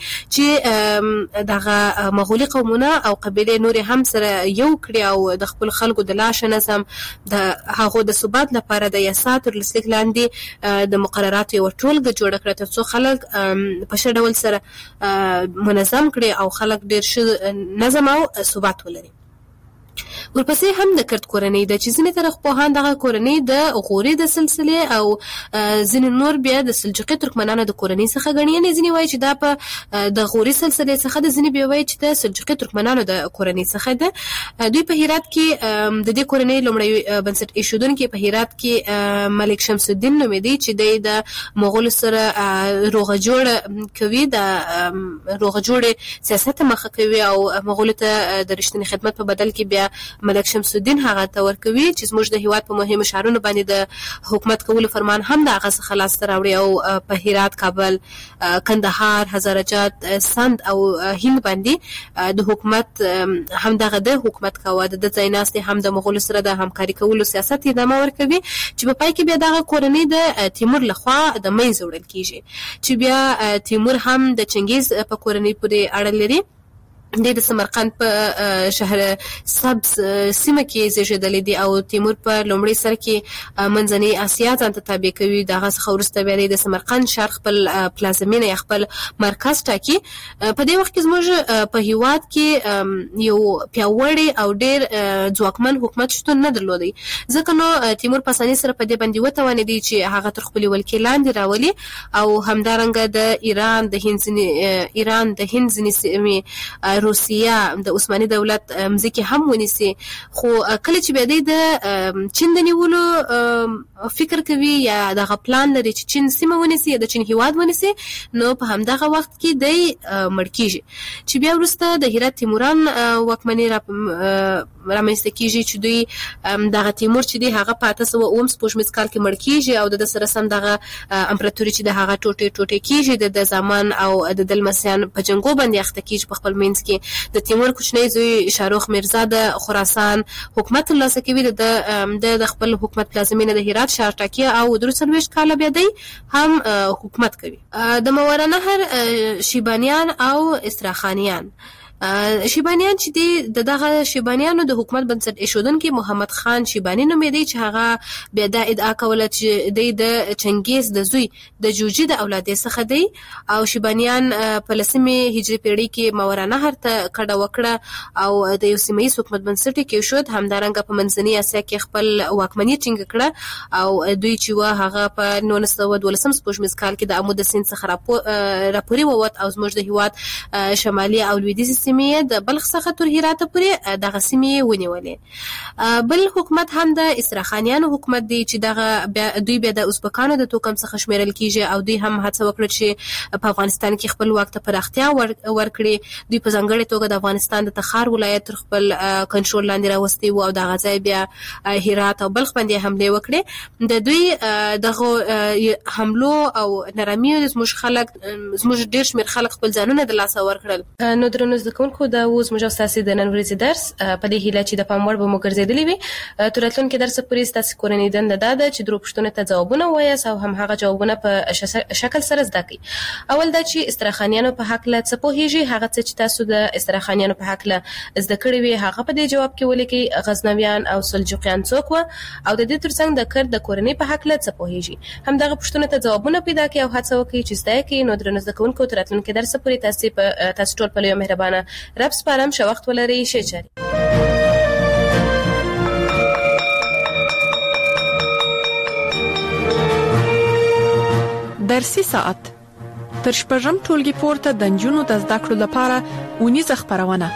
چې دغه مغولي قومونه او قبیلې نورې هم سره یو کړي او د خپل خلکو د لاشه نظم د هغو د ثبات لپاره د یاسا تر لسلیک لاندې د مقرراتو یوه ټولګه جوړه کړه تر څو خلک په ښه ډول سره منظم کړي او خلک ډېر ښه نظم او ثبات ولري. ورپسې هم د کرد کورنۍ ده چې ځینې تاریخپوهان دغه کورنۍ د غوري د سلسلې او ځینې نور بیا د سلجوقي ترکمنانو د کورنۍ څخه ګڼي. یعنې ځینې وایي چې دا په د غوري سلسلې څخه ده، ځینې بیا وایي چې د سلجوقي ترکمنانو د کورنۍ څخه ده. دوی په هرات کې د دې کورنۍ لومړی بنسټ ایښودونکی په هرات کې ملک شمس الدین نومېدی چې دی د مغولو سره روغه جوړه کوي، د روغه جوړې سیاست مخه کوي او مغولو ته د رښتینې خدمت په بدل کې بیا ملک شمس الدین هغه ته ورکوي چې زموږ د هیواد په مهمو ښارونو باندې د حکومت کولو فرمان هم د هغه څخه لاسته راوړي او په هرات، کابل، کندهار، هزارجات، سند او هند باندې د حکومت هم دغه د حکومت کاوه د ځایناستې هم د مغولو سره د همکاري کولو سیاست ادامه ورکوي چې په پای کې بیا دغه کورنۍ د تیمور لخوا د منځه وړل کیږي چې بیا تیمور هم د چنګیز په کورنۍ پورې اړه لري. د سمرقند په شهر سبز سیمه کې زیږیدلی دی او تیمور په لومړي سر کې منځنۍ اسیا ځان ته تابع کوي. دغه څخه وروسته بیا د سمرقند ښار خپل پلازمینه یا خپل مرکز ټاکي. په دې وخت کې زموږ په هیواد کې یو پیاوړی او ډېر ځواکمن حکومت شتون نه درلودی، ځکه نو تیمور په اسانۍ سره په دې باندې وتوانېدی چې هغه تر خپلې ولکې لاندې راولي او همدارنګه د ایران د هند ځینې سیمې، روسیه، د عثماني دولت مځکې هم ونیسي. خو کله چې بیا د چین د نیولو فکر کوي یا دغه پلان لري چې چین سیمه ونیسي یا د چین هیواد ونیسي، نو په همدغه وخت کې دی مړ کیږي چې بیا وروسته د هرات تیموران واکمني رامنځته کیږي چې دوی دغه تیمور چې دی هغه په 1809 سپوږمیز کال کې مړ کیږي او د سره سم دغه امپراتوري چې د هغه ټوټې کیږي د زمان او د دلمسیان په جنګو باندې اخته کیږي. په خپل منځ کې د تیمور کوچنی زوی شاروخ میرزا د خراسان حکومت ترلاسه کوي، د خپل حکومت پلازمینه د هرات ښار ټاکي او 23 کاله بیا دی هم حکومت کوي. د ماوراء النهر شیبانیان او استراخانیان شیبانیان چې دی دغه شیبانیانو د حکومت بنسټ ایښودونکي محمد خان شیبانی نومېدی چې هغه بیا دا ادعا کوله چې دی د چنګیز د زوی د جوجي د اولادې څخه دی او شیبانیان په 10مې هجري پیړۍ کې ماوراء النهر ته کډه وکړه او د یو سیمه ییز حکومت بنسټ یې کېښود. همدارنګه په منځنۍ اسیا کې خپل واکمني ټینګه کړه او دوی چې و هغه په 1912 سپوږمیز کال کې د عمود سیند څخه راپورې ووت او زموږ د هیواد شمالي او لویدیځ د بلخ څخه تر هرات پورې دغه سیمې ونیولې. بل حکومت هم د استراخانیانو حکومت دی چې دغه دوی بیا د ازبکانو د توکم څخه شمیرل کیږي او دوی هم هڅه وکړه چې په افغانستان کې خپل واک ته پراختیا ورکړي. دوی په ځانګړې توګه د افغانستان د تخار ولایت تر خپل کنټرول لاندې راوستي وو او دغه ځای بیا هرات او بلخ باندې حمله وکړي. د دوی دغه حملو او نرمیو زموږ خلک زموږ ډېر شمېر خلک خپل ځانونه د لاسه ورکړل. نو درنو کوونکو دا اوس موږ تاسو د نن ورځې درس په دې هیله چې د پام وړ به مو ګرځېدلی وي. تر راتلونکي درس پورې تاسو کورنۍ دنده دا ده چې درو پوښتنو ته ځوابونه ووایاست او هم هغه جوابونه په شکل سره زده کړئ. اول دا چې استراخانیانو په هکله څه پوهیږئ، هغه څه چې تاسو د استراخانیانو په هکله زده کړي وي هغه په دې جواب کې ولیکئ. غزنویان او سلجوقیان څوک وو او د دې ترڅنګ د کرد د کورنۍ په هکله څه پوهیږئ. همدغه پوښتنو ته ځوابونه پیدا کړئ او هڅه وکړئ چې زده کړئ. نو درنو زده کوونکو تر راتلونکي درس پورې تاسو ټول په لویه مهربانه رب سپارم. ښه وخت ولرئ. ښه چارې. درسي ساعت تر شپږم ټولګي پورته د نجونو د زده کړو لپاره اونیزه خپرونه.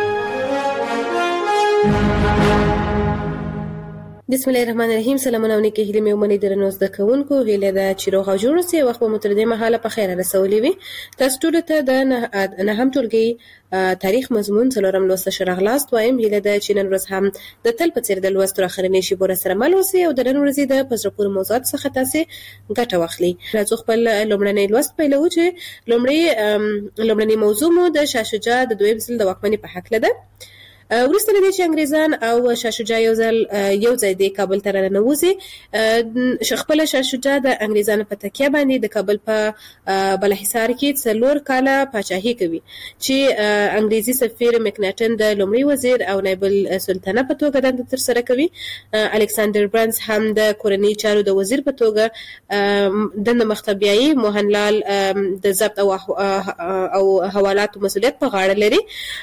بسم الله الرحمن الرحیم. سلامونه علیکم. هیله مې ومني درنو زده کوونکو، هیله ده چې روغ او جوړ اوسئ. وخت مو تر دې مهاله په خیر رسولي وي. تاسو ټول ته د نهم ټولګي تاریخ مضمون څلورم لوست شرغلاست وایم. هیله ده چې نن ورځ هم د تل په څیر د لوست تر اخرنۍ شی بور سره مل اوسئ او د نن ورځې د پزرپور موضوعات څخه تاسو ګټه واخلئ. راځو خپل لومړنی لوست پیلو چې لومړنی موضوع مو د شاه شجاع د دویم ځل د واکمنۍ په حق ده. وروسته له دې چې انګریزان او شاه شجاع یو ځای د کابل ته راننوځي، خپل شاه شجاع د انګریزانو په تکیه باندې د کابل په بالاحصار کې 4 کاله پاچاهي کوي چې انګریزي سفیر مکناټن د لومړي وزیر او نایب السلطنه په توګه دنده ترسره کوي. الکساندر برنس هم د کورنۍ چارو د وزیر په توګه دنده مخته بیایي. موهنلال د ضبط او حوالاتو مسؤلیت په غاړه لري.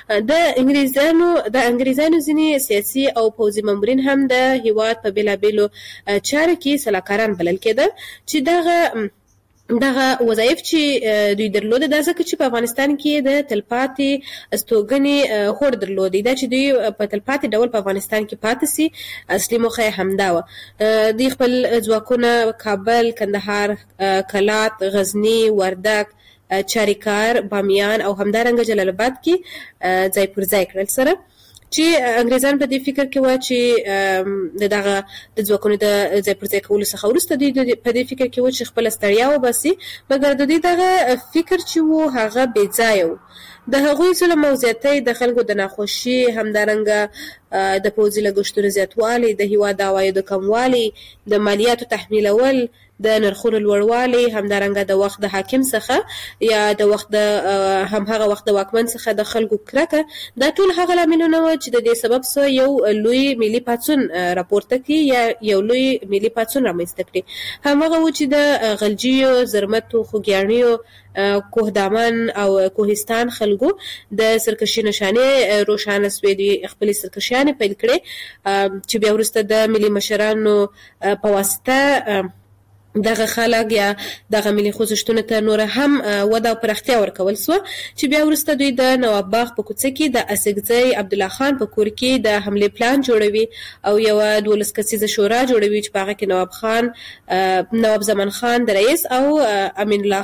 د انګریزانو ځینې سیاسي او پوځي مامورین هم د هیواد په بیلابیلو چارو کې سلاکاران بلل کېدل چې دغه وظایف چې دوی درلوده دا ځکه چې په افغانستان کې د تلپاتې استوګنې هوډ درلودي، دا چې دوی په تلپاتې ډول په افغانستان کې پاتې سي. اصلي موخه یې همدا وه. دوی خپل ځواکونه کابل، کندهار، کلات، غزني، وردک، چاریکار، بامیان او همدارنګه جلال آباد کې ځای پر ځای کړل سره چې انګریزان په دې فکر کې و چې دغه د ځواکونو د ځای پر ځای کولو څخه وروسته دوی په دې فکر کې و چې خپل ستړیا وباسي، مګر د دې دغه فکر چې و هغه بې ځایه و. د هغوی ظلم او زیاتۍ د خلکو د ناخوشي، همدارنګه د پوځي لګښتونو زیاتوالی، د هیواد د عوایدو کموالی، د مالیاتو تحمیلول، د نرخونو لوړوالی، همدارنګه د وخت د حاکم څخه یا د وخت د همهغه وخت د واکمن څخه د خلکو کرکه، دا ټول هغه لاملونه و چې د دې سبب سره یو لوی ملي پاڅون راپورته کړي یا یو لوی ملي پاڅون رامنځته کړي. همهغه و چې د غلجیو، زرمتو، خوږیاڼیو، کوهدامن او کوهستان خلکو د سرکشي نشانې روښانه سوې دي، خپلې سرکشیانې پیل کړې چې بیا وروسته د ملي مشرانو په واسطه دغه خلک یا دغه ملي خوځښتونو ته نور هم وده او پراختیا ورکول سوه، چې بیا وروسته دوی د نواب باغ په کوڅه کې د اسګزی عبدالله خان په کور کې د حملې پلان جوړوي او یوه 12 کسیزه شورا جوړوي چې په هغه کې نواب زمان خان د رئیس او امین الله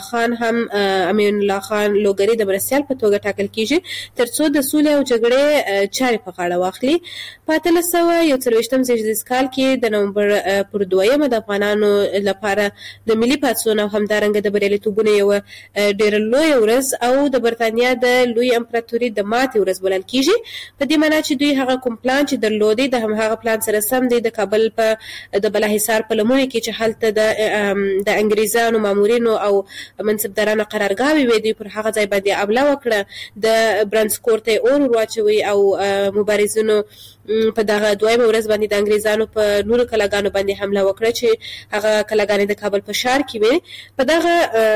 خان لوګری د مرستیال په توګه ټاکل کیږي، ترڅو د سولې او جګړې چارې په غاړه واخلي. په 1841 زیږدیز کال کې د نومبر پر 2 د افغانانو لپاره د ملي پاڅون او همدارنګه د بریالیتوبونو یوه ډېره لویه ورځ او د برتانیا د لوی امپراتوري د ماتې ورځ بلل کیږي، په دې معنا چې دوی هغه کوم پلان چې درلودی د همهغه پلان سره سم دی د کابل په د بالاحصار په لمنې کې چې هلته د انګریزانو مامورینو او منصبدارانو قرارګاوې وې، دوی پر هغه ځای باندې حمله وکړه، د برنسکور ته اور واچوي او مبارزینو په دغه 2 ورځ باندې د انګریزانو په نورو کلاګانو باندې حمله وکړه چې هغه کلاګانې د کابل په ښار کې وې. په دغه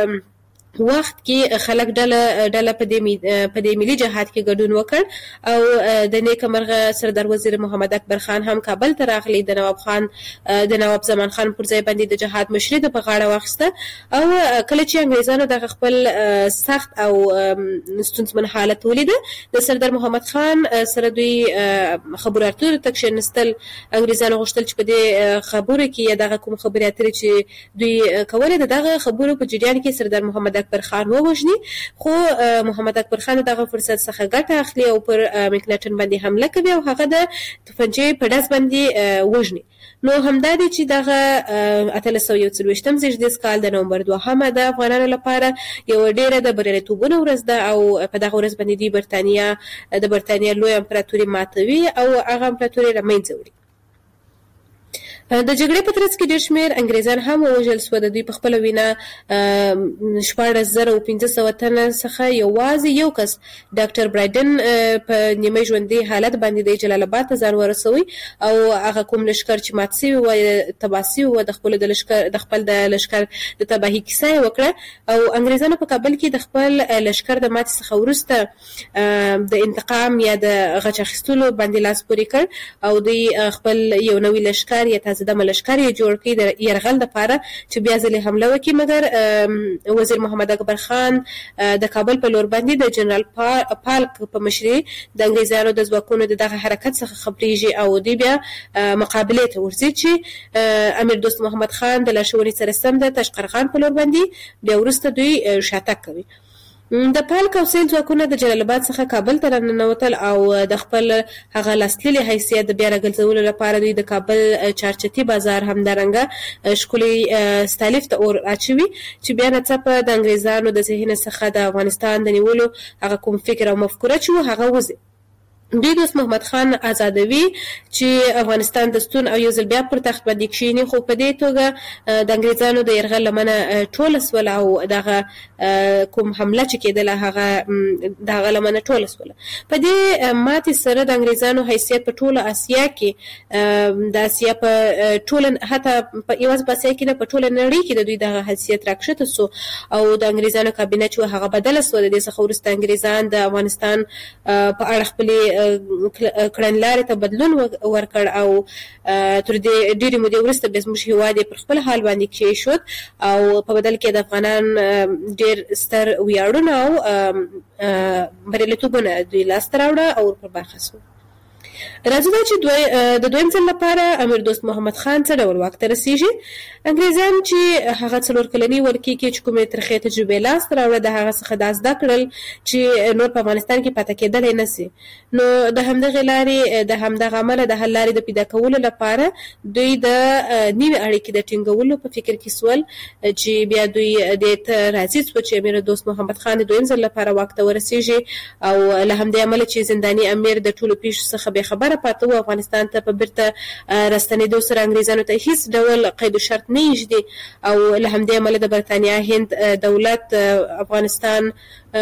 وخت کې خلک ډله په دې ملي جهاد کې ګډون وکړ او د نیکه مرغه سردار وزیر محمد اکبر خان هم کابل ته راغلی، د نواب زمان خان پر ځای باندې د جهاد مشري د په غاړه واخیسته. او کله چې انګریزانو دغه خپل سخت او ستونزمن حالت ولیده، د سردار محمد خان سره دوی خبرو اترو ته کښېنستل. انګریزانو غوښتل چې په دې خبرو کې یا دغه کوم خبرې اترې چې دوی کولې د دغه خبرو په جریان کې سردار محمد اکبر خان ووژني، خو محمد اکبر خان دغه فرصت څخه ګټه اخلي او پر مکناټن باندې حمله کوي او هغه د توپنچې په ډز باندې وژني. نو همدا دی چې دغه 1840 زیږدیز کال د نومبر 2 د افغانانو لپاره یو ډیره د بریالیتوبونو ورځ ده او په دغه ورځ باندې دی د برتانیا لوی امپراتوري ماتوي او هغه امپراتوري رامنځته وړي. د جګړې په ترڅ کې ډېر شمېر انګریزان هم ووژل سوه. د دوی په خپله وینا 14,500 تنه څخه یوازې یو کس ډاکټر برایډن په نیمه ژوندي حالت باندې د جلال آباد ته ځان ورسوي او هغه کوم لښکر چې مات سوي و تباه سوي و د خپل د لښکر د تباهي کیسه یې وکړه او انګریزانو په کابل کې د خپل لښکر د ماتې څخه وروسته د انتقام یا د غچ اخیستلو باندې لاس پورې کړ او دوی خپل یو نوی لښکر یا د ملشکر یې جوړ کړي د یرغل لپاره چې بیا ځلې حمله وکړي، مګر وزیر محمد اکبر خان د کابل په لور باندې د جنرال پالک په مشرۍ د انګریزانو د ځواکونو دغه حرکت څخه خبرېږي او دوی بیا مقابلې ته ورځي چې امیر دوست محمد خان د لارښوونې سره سم د تاشقرغان په لور باندې بیا وروسته دوی شاتګ کوي. د پالک او سیل ځواکونه د جلال آباد څخه کابل ته راننوتل او د خپل هغه لاسلیلي حیثیت د بیا راګرځولو لپاره دوی د کابل چارچتي بازار همدارنګه ښکلي ستالیف ته اور اچوي چې بیا ناڅاپه د انګریزانو د ذهن څخه د افغانستان د نیولو هغه کوم فکر او مفکوره چې هغه وځي. دوی دوست محمد خان آزادوي چې افغانستان د ستون او یو ځل بیا پر تخت باندې کښېني، خو په دې توګه د انګریزانو د یرغل لمنه ټوله سوله او دغه کوم حمله چې کېدله هغه دغه لمنه ټوله سوله. په دې ماتې سره د انګریزانو حیثیت په ټوله اسیا کې د اسیا په ټوله حتی یوازې په اسیا کې نه په ټوله نړۍ کې د دوی دغه حیثیت راکښته سو او د انګریزانو کابینه چې هغه بدله سوه. د دې څخه وروسته انګریزان د افغانستان په اړه خپلې کړنلارې ته بدلون ورکړ او تر دې ډېرې مودې وروسته بیا زموږ هېواد یې پر خپل حال باندې کېښود او په بدل کې د افغانان ډېر ستر ویاړونه او بریالیتوبونه دوی لاسته راوړه او پر برخه سو. راځي دا چې د دویم ځل لپاره امیر دوست محمد خان څه ډول واک ته رسیږي. انګریزان چې هغه 4 کلنی ورکی کې چې کومې ترخې تجربې لاس راوړه د هغه څخه دا زده کړل چې نور په افغانستان کې پاتې کېدل نه سي. نو د همدغه لارې د همدغه عمل د حل لارې د پیدا کولو لپاره دوی د نوې اړیکې د ټینګولو په فکر کې سول چې بیا دوی د راځي چې امیر دوست محمد خان د دویم ځل لپاره واک ته ورسیږي او له همدې عمل چې زنداني امیر د ټولو پیښو څخه به خبره پاتې و افغانستان ته په بیرته راستنېدو سره انګریزانو ته هیڅ ډول قید او شرط نه ایږدي او له همدې عمل د برتانیا هند دولت افغانستان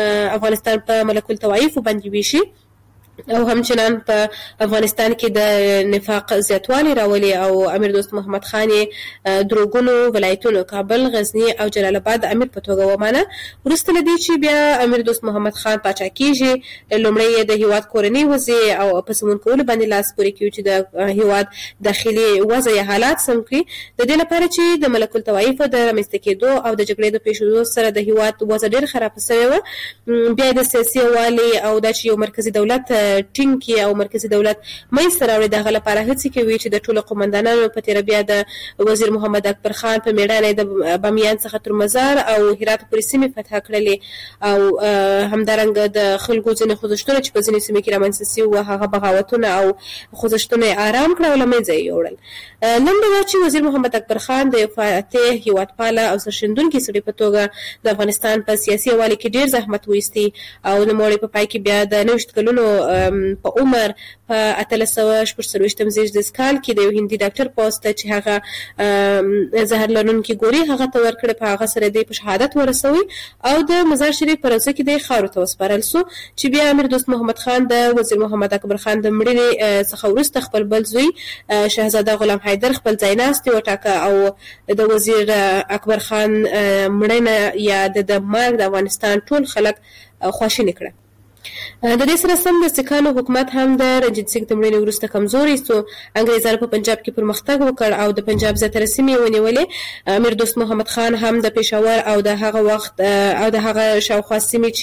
په ملک الطوایف باندې ویشي او همچنان په افغانستان کې د نفاق زیاتوالی راولي او امیر دوست محمد خان دروغونو ولایتونو کابل، غزنی او جلال آباد امیر په توګه ومانه. وروسته له دې چې بیا امیر دوست محمد خان پاچا کیږي لومړی د هیواد کورنۍ وضع او په سمون کولو باندې لاس پورې کوي چې د هیواد داخلي وضع یا حالات سم کړي د دې لپاره چې د ملک الطوایف د رامنځته کېدو او د جګړې د پیښېدو سره د هیواد وضع ډېر خراب شوی و. بیا د سیاسي والي او د یو مرکزی دولت ټینګي او مرکزی دولت مې سره وړي دغه لپاره هڅې کوي چې د ټولو قومندانانو په تیر بیا د وزیر محمد اکبر خان په میړانه د بامیان څخه تر مزار او هرات پورې سیمې فتح کړلې او همدارنګه د خلکو ځینې خوځښتونه چې په ځینې سیمې کې رامنځته شوي وو هغه بغاوتونه او خوځښتونه آرام کړل او له منځه یې یوړل. لنډه دا چې وزیر محمد اکبر خان د فاتح هیوادپاله او سرښندونکي سړي په توګه د افغانستان په سیاسي حوالې کې ډېر زحمت وایستی او د نوموړي په پای کې بیا د 90 کلونو په عمر په 1846 کال کې د یو هندي ډاکټر پوسټ چې هغه زهر لرونکي ګوري هغه ته ورکړ په هغه سره د شهادت ورسوي او د مزار شریف پر ځای کې د خاورو ته وسپارل سو چې بیا امیر دوست محمد خان د وزیر محمد اکبر خان د مړینې څخه وروسته خپل بل زوی شهزاده غلام حیدر خپل ځای ناست وټاکه او د وزیر اکبر خان مړینه یا د مرګ د افغانستان ټول خلک خواشیني کړه. د دې سره سم د سکانو حکومت هم د رنجیت سنګ د مړینې وروسته کمزوري سو. انګریزانو په پنجاب کې پرمختګ وکړ او د پنجاب زیاتره سیمې ونیولې. امیر دوست محمد خان هم د پېښور او د هغه وخت او د هغه شاوخوا سیمې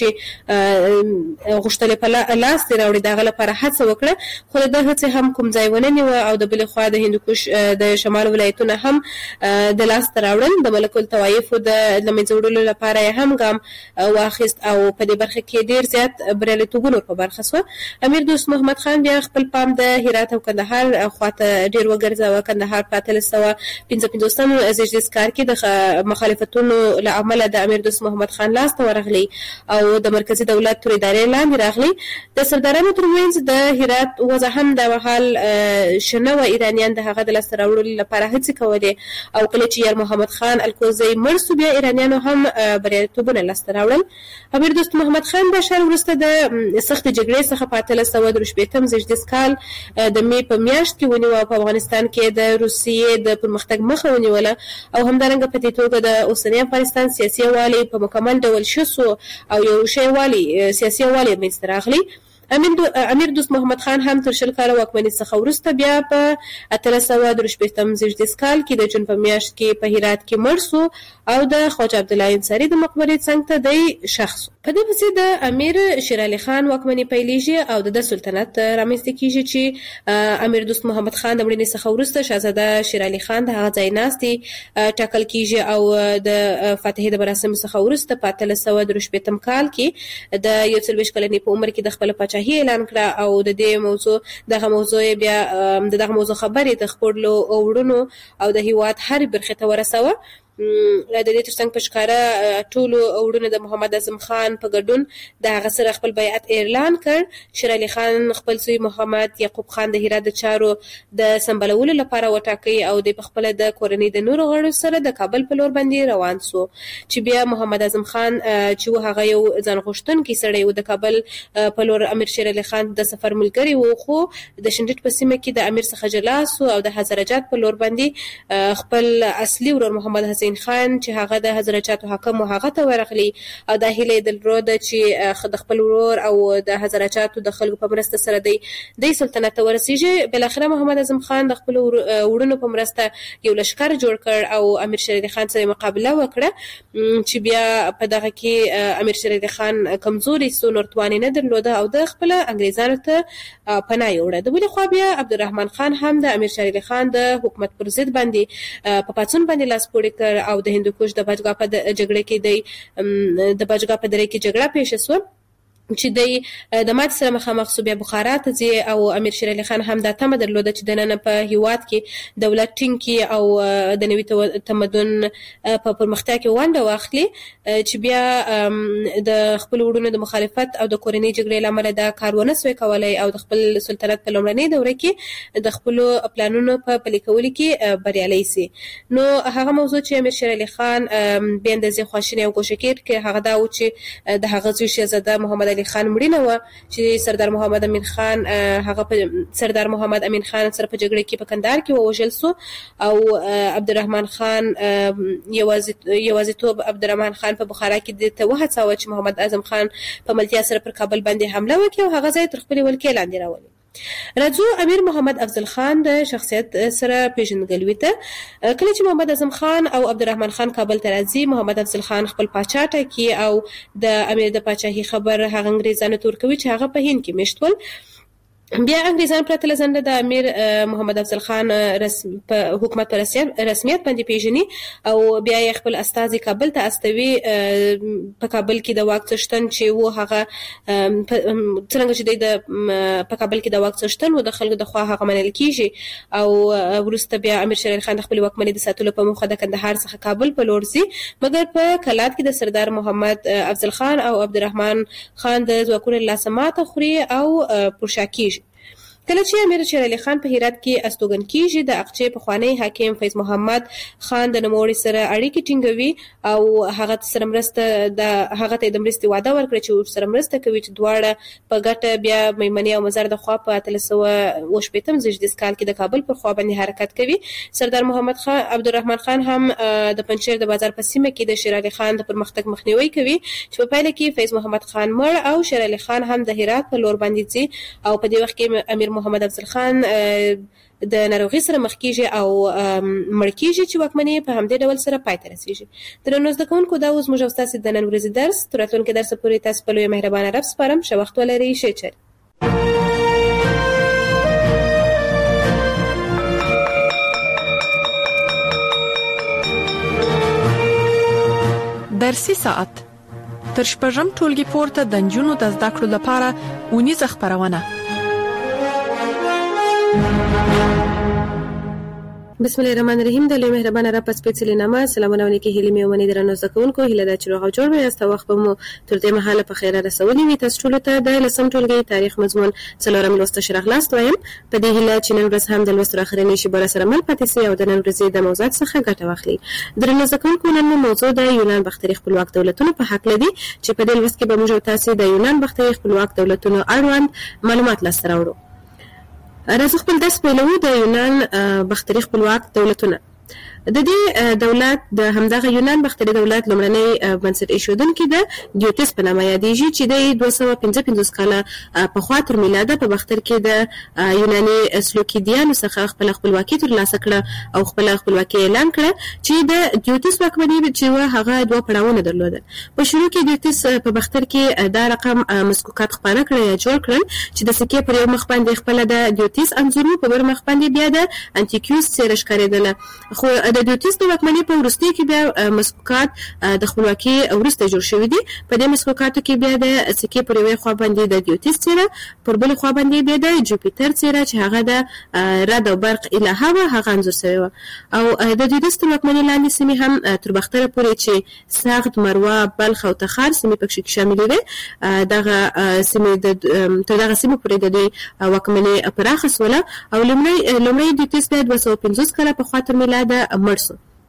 چې غوښتلې په لاس دې راوړي دغه لپاره هڅه وکړه خو د هڅې هم کوم ځای ونه نیوه او د بلې خوا د هندوکش د شمال ولایتونه هم د لاس ته راوړل. د ملک الطوایف د له منځه وړلو لپاره یې هم ګام واخیست او په دې برخه کې ډېر زیات بریالیتوبونه په برخه سو. امیر دوست محمد خان بیا خپل پام د هرات او کندهار خواته ډیر وګرځاوه. کندهار په 1355 زیږدیز کال کې د مخالفتونو له امله د امیر دوست محمد خان لاس ته ورغلی او د مرکزی دولت تر ادارې لاندې راغلی. د سردارانو ترمنځ د هرات وضع هم د حال شنه و ایرانیان د هغه د لاس راوړلو لپاره هڅې کولې او کله چې یار محمد خان الکوزی مړ سو بیا ایرانیانو هم بریالیتوبونه لاس راوړل. امیر دوست محمد خان د شال وروسته د سخت جګړې څخه په 1818 زیږدیز کال د مې په میاشت کې ونیو په افغانستان کې د روسیې د پرمختګ مخه ونیوله او همدارنګه په دې توګه د اوسنی افغانستان سیاسي والي په مکمل ډول شسو او یو شی والي سیاسي والي منځته راغلی. امیر دوست محمد خان هم تر 20 کاله واکمنۍ څخه وروسته بیا په 1818 زیږدیز کال کې د جون په میاشت کې په هرات کې مړ سو او د خواجه عبدالله انصاري د مقبرې څنګ ته دی شخص. په دې پسې د امیر شیر علي خان واکمنۍ پیلېږي او د سلطنت رامنځته کیږي چې امیر دوست محمد خان د مړینې څخه وروسته شهزاده شیر علي خان د هغه ځای ناستي ټاکل کیږي او د فاتحې د مراسمو څخه وروسته په 1818 کال کې د 41 کلنې په عمر کې د خپل پاچاهي اعلان کړه او د دې دغه موضوع بیا دغه موضوع خبرې د خپلو وړونو او د هیواد هر برخه ته ورسوه. د دې ترڅنګ په ښکاره ټولو وړونو د محمد اعظم خان په ګډون د هغه سره خپل بیعت اعلان کړ. شیر علي خان خپل زوی محمد یعقوب خان د هرات د چارو د سمبالولو لپاره وټاکي او د خپل د کورنۍ د نورو غړو سره د کابل په لور باندې روان سو چې بیا محمد اعظم خان چې هغه یو ځان غوښتونکی سړی و د کابل په لور امیر شیر علي خان د سفر ملګری و خو د شنډټ په سیمه کې د امیر څخه جلا سو او د هزاره جات په لور باندې خپل اصلي ورور محمد حسین حسین خان چې هغه د حضرت حاکم هغه ته ورغلی او د هیله دلروده چې د خپل ورور او د حضرت د خلکو په مرسته سره د سلطنت ته ورسیږي. بل اخر محمد اعظم خان د خپل وړونو په مرسته یو لشکر جوړ کړ او امیر شیر علي خان سره مقابله وکړه چې بیا په دغه کې امیر شیر علي خان کمزوري سو نورتوان نه درلوده او د خپل انګریزانو ته پناه یوړه. د بل خوا بیا عبدالرحمن خان هم د امیر شیر علي خان د حکومت پر ضد باندې په پاتون باندې لاس پورې کړ او د هندوکش د بجګا په جګړه کې د بجګا په درې کې جګړه پیښه شوه چې د مات سره مخامخ سو. بیا بخارا ته ځي او امیر شیر علي خان هم دا تمه درلوده چې د نن په هیواد کې دولت ټینګ او د نوي تمدن په پرمختیا کې ونډه واخلي چې بیا د خپل وړونو د مخالفت او د کورنۍ جګړې لامل دا کارونه سوی کولای او د خپل سلطنت په لومړنۍ دوره کې د خپل پلانونو په پلي کولو کې بریالي سي. نو هغه موضوع چې امیر شیر علي خان به اندازې خواشینی او کوشکیر کې هغه دا و چې د هغه زوی شهزاده محمد علي خان مړینه و چې سردار محمد امین خان هغه په سردار محمد امین خان سره په جګړه کې په کندهار کې ووژل سو او عبدالرحمن خان یوازیتوب عبدالرحمن خان په بخارا کې د ته وهڅاوه چې محمد اعظم خان په ملتیا سره پر کابل باندې حمله وکړي او هغه ځای تر خپل ولکې لاندې راولي. راځو امیر محمد افضل خان د شخصیت سره پیژندګلوي ته. کله چې محمد اعظم خان او عبدالرحمن خان کابل ته راځي محمد افضل خان خپل پاچا ټاکي او د امیر د پاچاهي خبر هغه انګریزانو ته ورکوي چې هغه په هند کې میشت ول. بیا انګریزان پرته لزنده د امیر محمد افضل خان په حکومت پر رسمیت باندې پیژني او بیا یې خپل استازي کابل ته استوي. په کابل کې د واک څښتن چې و هغه څنګه چې د په کابل کې د واک څښتن و د خلکو د خوا هغه منل کیږي او وروسته بیا امیر شیر علي خان خپل واکمنۍ د ساتلو په موخه د کندهار څخه کابل په لور ځي مګر په کلات کې د سردار محمد افضل خان او عبدالرحمن خان د ځواکونو لاسه ماته خوري او پرشا کیږي. کله چې امیر شیر علي خان په هرات کې استوګن کیږي د اقچې پخوانی حاکم فیض محمد خان د نوموړي سره اړیکې ټینګوي او هغه سره مرسته د هغه ته د مرستې وعده ورکړي چې سره مرسته کوي چې دواړه په ګټه بیا میمنې او مزار د خوا په 1318 زیږدیز کال کې د کابل پر خوا باندې حرکت کوي. سردار محمد خان عبدالرحمن خان هم د پنځیر د بازار په سیمه کې د شیر علي خان د پرمختګ مخنیوي کوي چې په پایله کې فیض محمد خان مړ او شیر علي خان هم د هرات په لور باندې ځي او په دې وخت کې امیر محمد افضل خان د ناروغي سره مخ کیږي او مړ کیږي چې واکمنۍ په همدې ډول سره پای ته رسیږي. درنو زده کوونکو دا اوس موږ تاسو د نن ورځې درس تر راتلونکي درس پورې تاسو په لوی مهربانه رب سپارم. ښه وخت ولرئ. ښه چل. درسي ساعت تر شپږم ټولګي پورته د نجونو د زده کړو لپاره اونیزه خپرونه. بسم الله الرحمن الرحیم. د لوی مهربانه رب سپیڅلي نامه سلامونه علیکم. هیله مې ومني درنو زده کوونکو هیله دا چې روغ او جوړ وي. تاسو وخت به مو تر دې مهاله په خیر رسولي وي. تاسو ټول ته د لسم ټولګي تاریخ مضمون څلورم لوست شرح لاست وایم. په دې هیله چې نن ورځ هم د لوست اخرنی شی بر سره مل پاتې سي او د نن ورځې د موضوعات څخه ګټه واخلي. درنو زده کوونکو نن موضوع د یونان بختري خپلواک دولتونو په حق لدی چې په دې لوست کې به موږ تاسو د یونان بختري خپلواک دولتونو اړوند معلومات لاسته راوړو. راځو خپل درس پیلوو د یونان بختري خپلواک دولتونه. د دې دولت د همدغه یونان بختري دولت لومړنی بنسټ ایښودونکي د دیوتس په نامه یادېږي چې د 255 کاله پخوا تر میلاده په بختر کې د یوناني سلوکیدیانو څخه خپل خپلواکي ترلاسه کړه او خپل خپلواکي اعلان کړه چې د دیوتس واکمنۍ چې هغه دوه پړاوونه درلودل. په شروع کې دیوتس په بختر کې دا رقم مسکوکات خپاره کړ یا جوړ کړل چې د سکې پر یو مخ باندې خپل د دیوتس انځور په بل مخ باندې بیا د انټیکیوس څیره ښکارېدله. خو د دیوتس د واکمنۍ په وروستي کې بیا مسکوکات د خپلواکي وروسته جوړ شوي دي. په دې مسکوکاتو کې بیا د سکې پر یوې خوا باندې د دیوتس څیره پر بل خوا باندې بیا د جوپیټر څیره چې هغه د رد او برق الهه وه هغه انځور شوی و. او د دیوتس تر واکمنۍ لاندې سیمې هم تر بختره پورې چې سغد، مروه، بلخ او تخار سیمې پکې شاملې وې. دغه سیمې تر دغه سیمې پورې د دوی واکمنۍ پراخه سوله او لومړی دیوتس د 250 کاله پخوا تر میلاده مړ شو.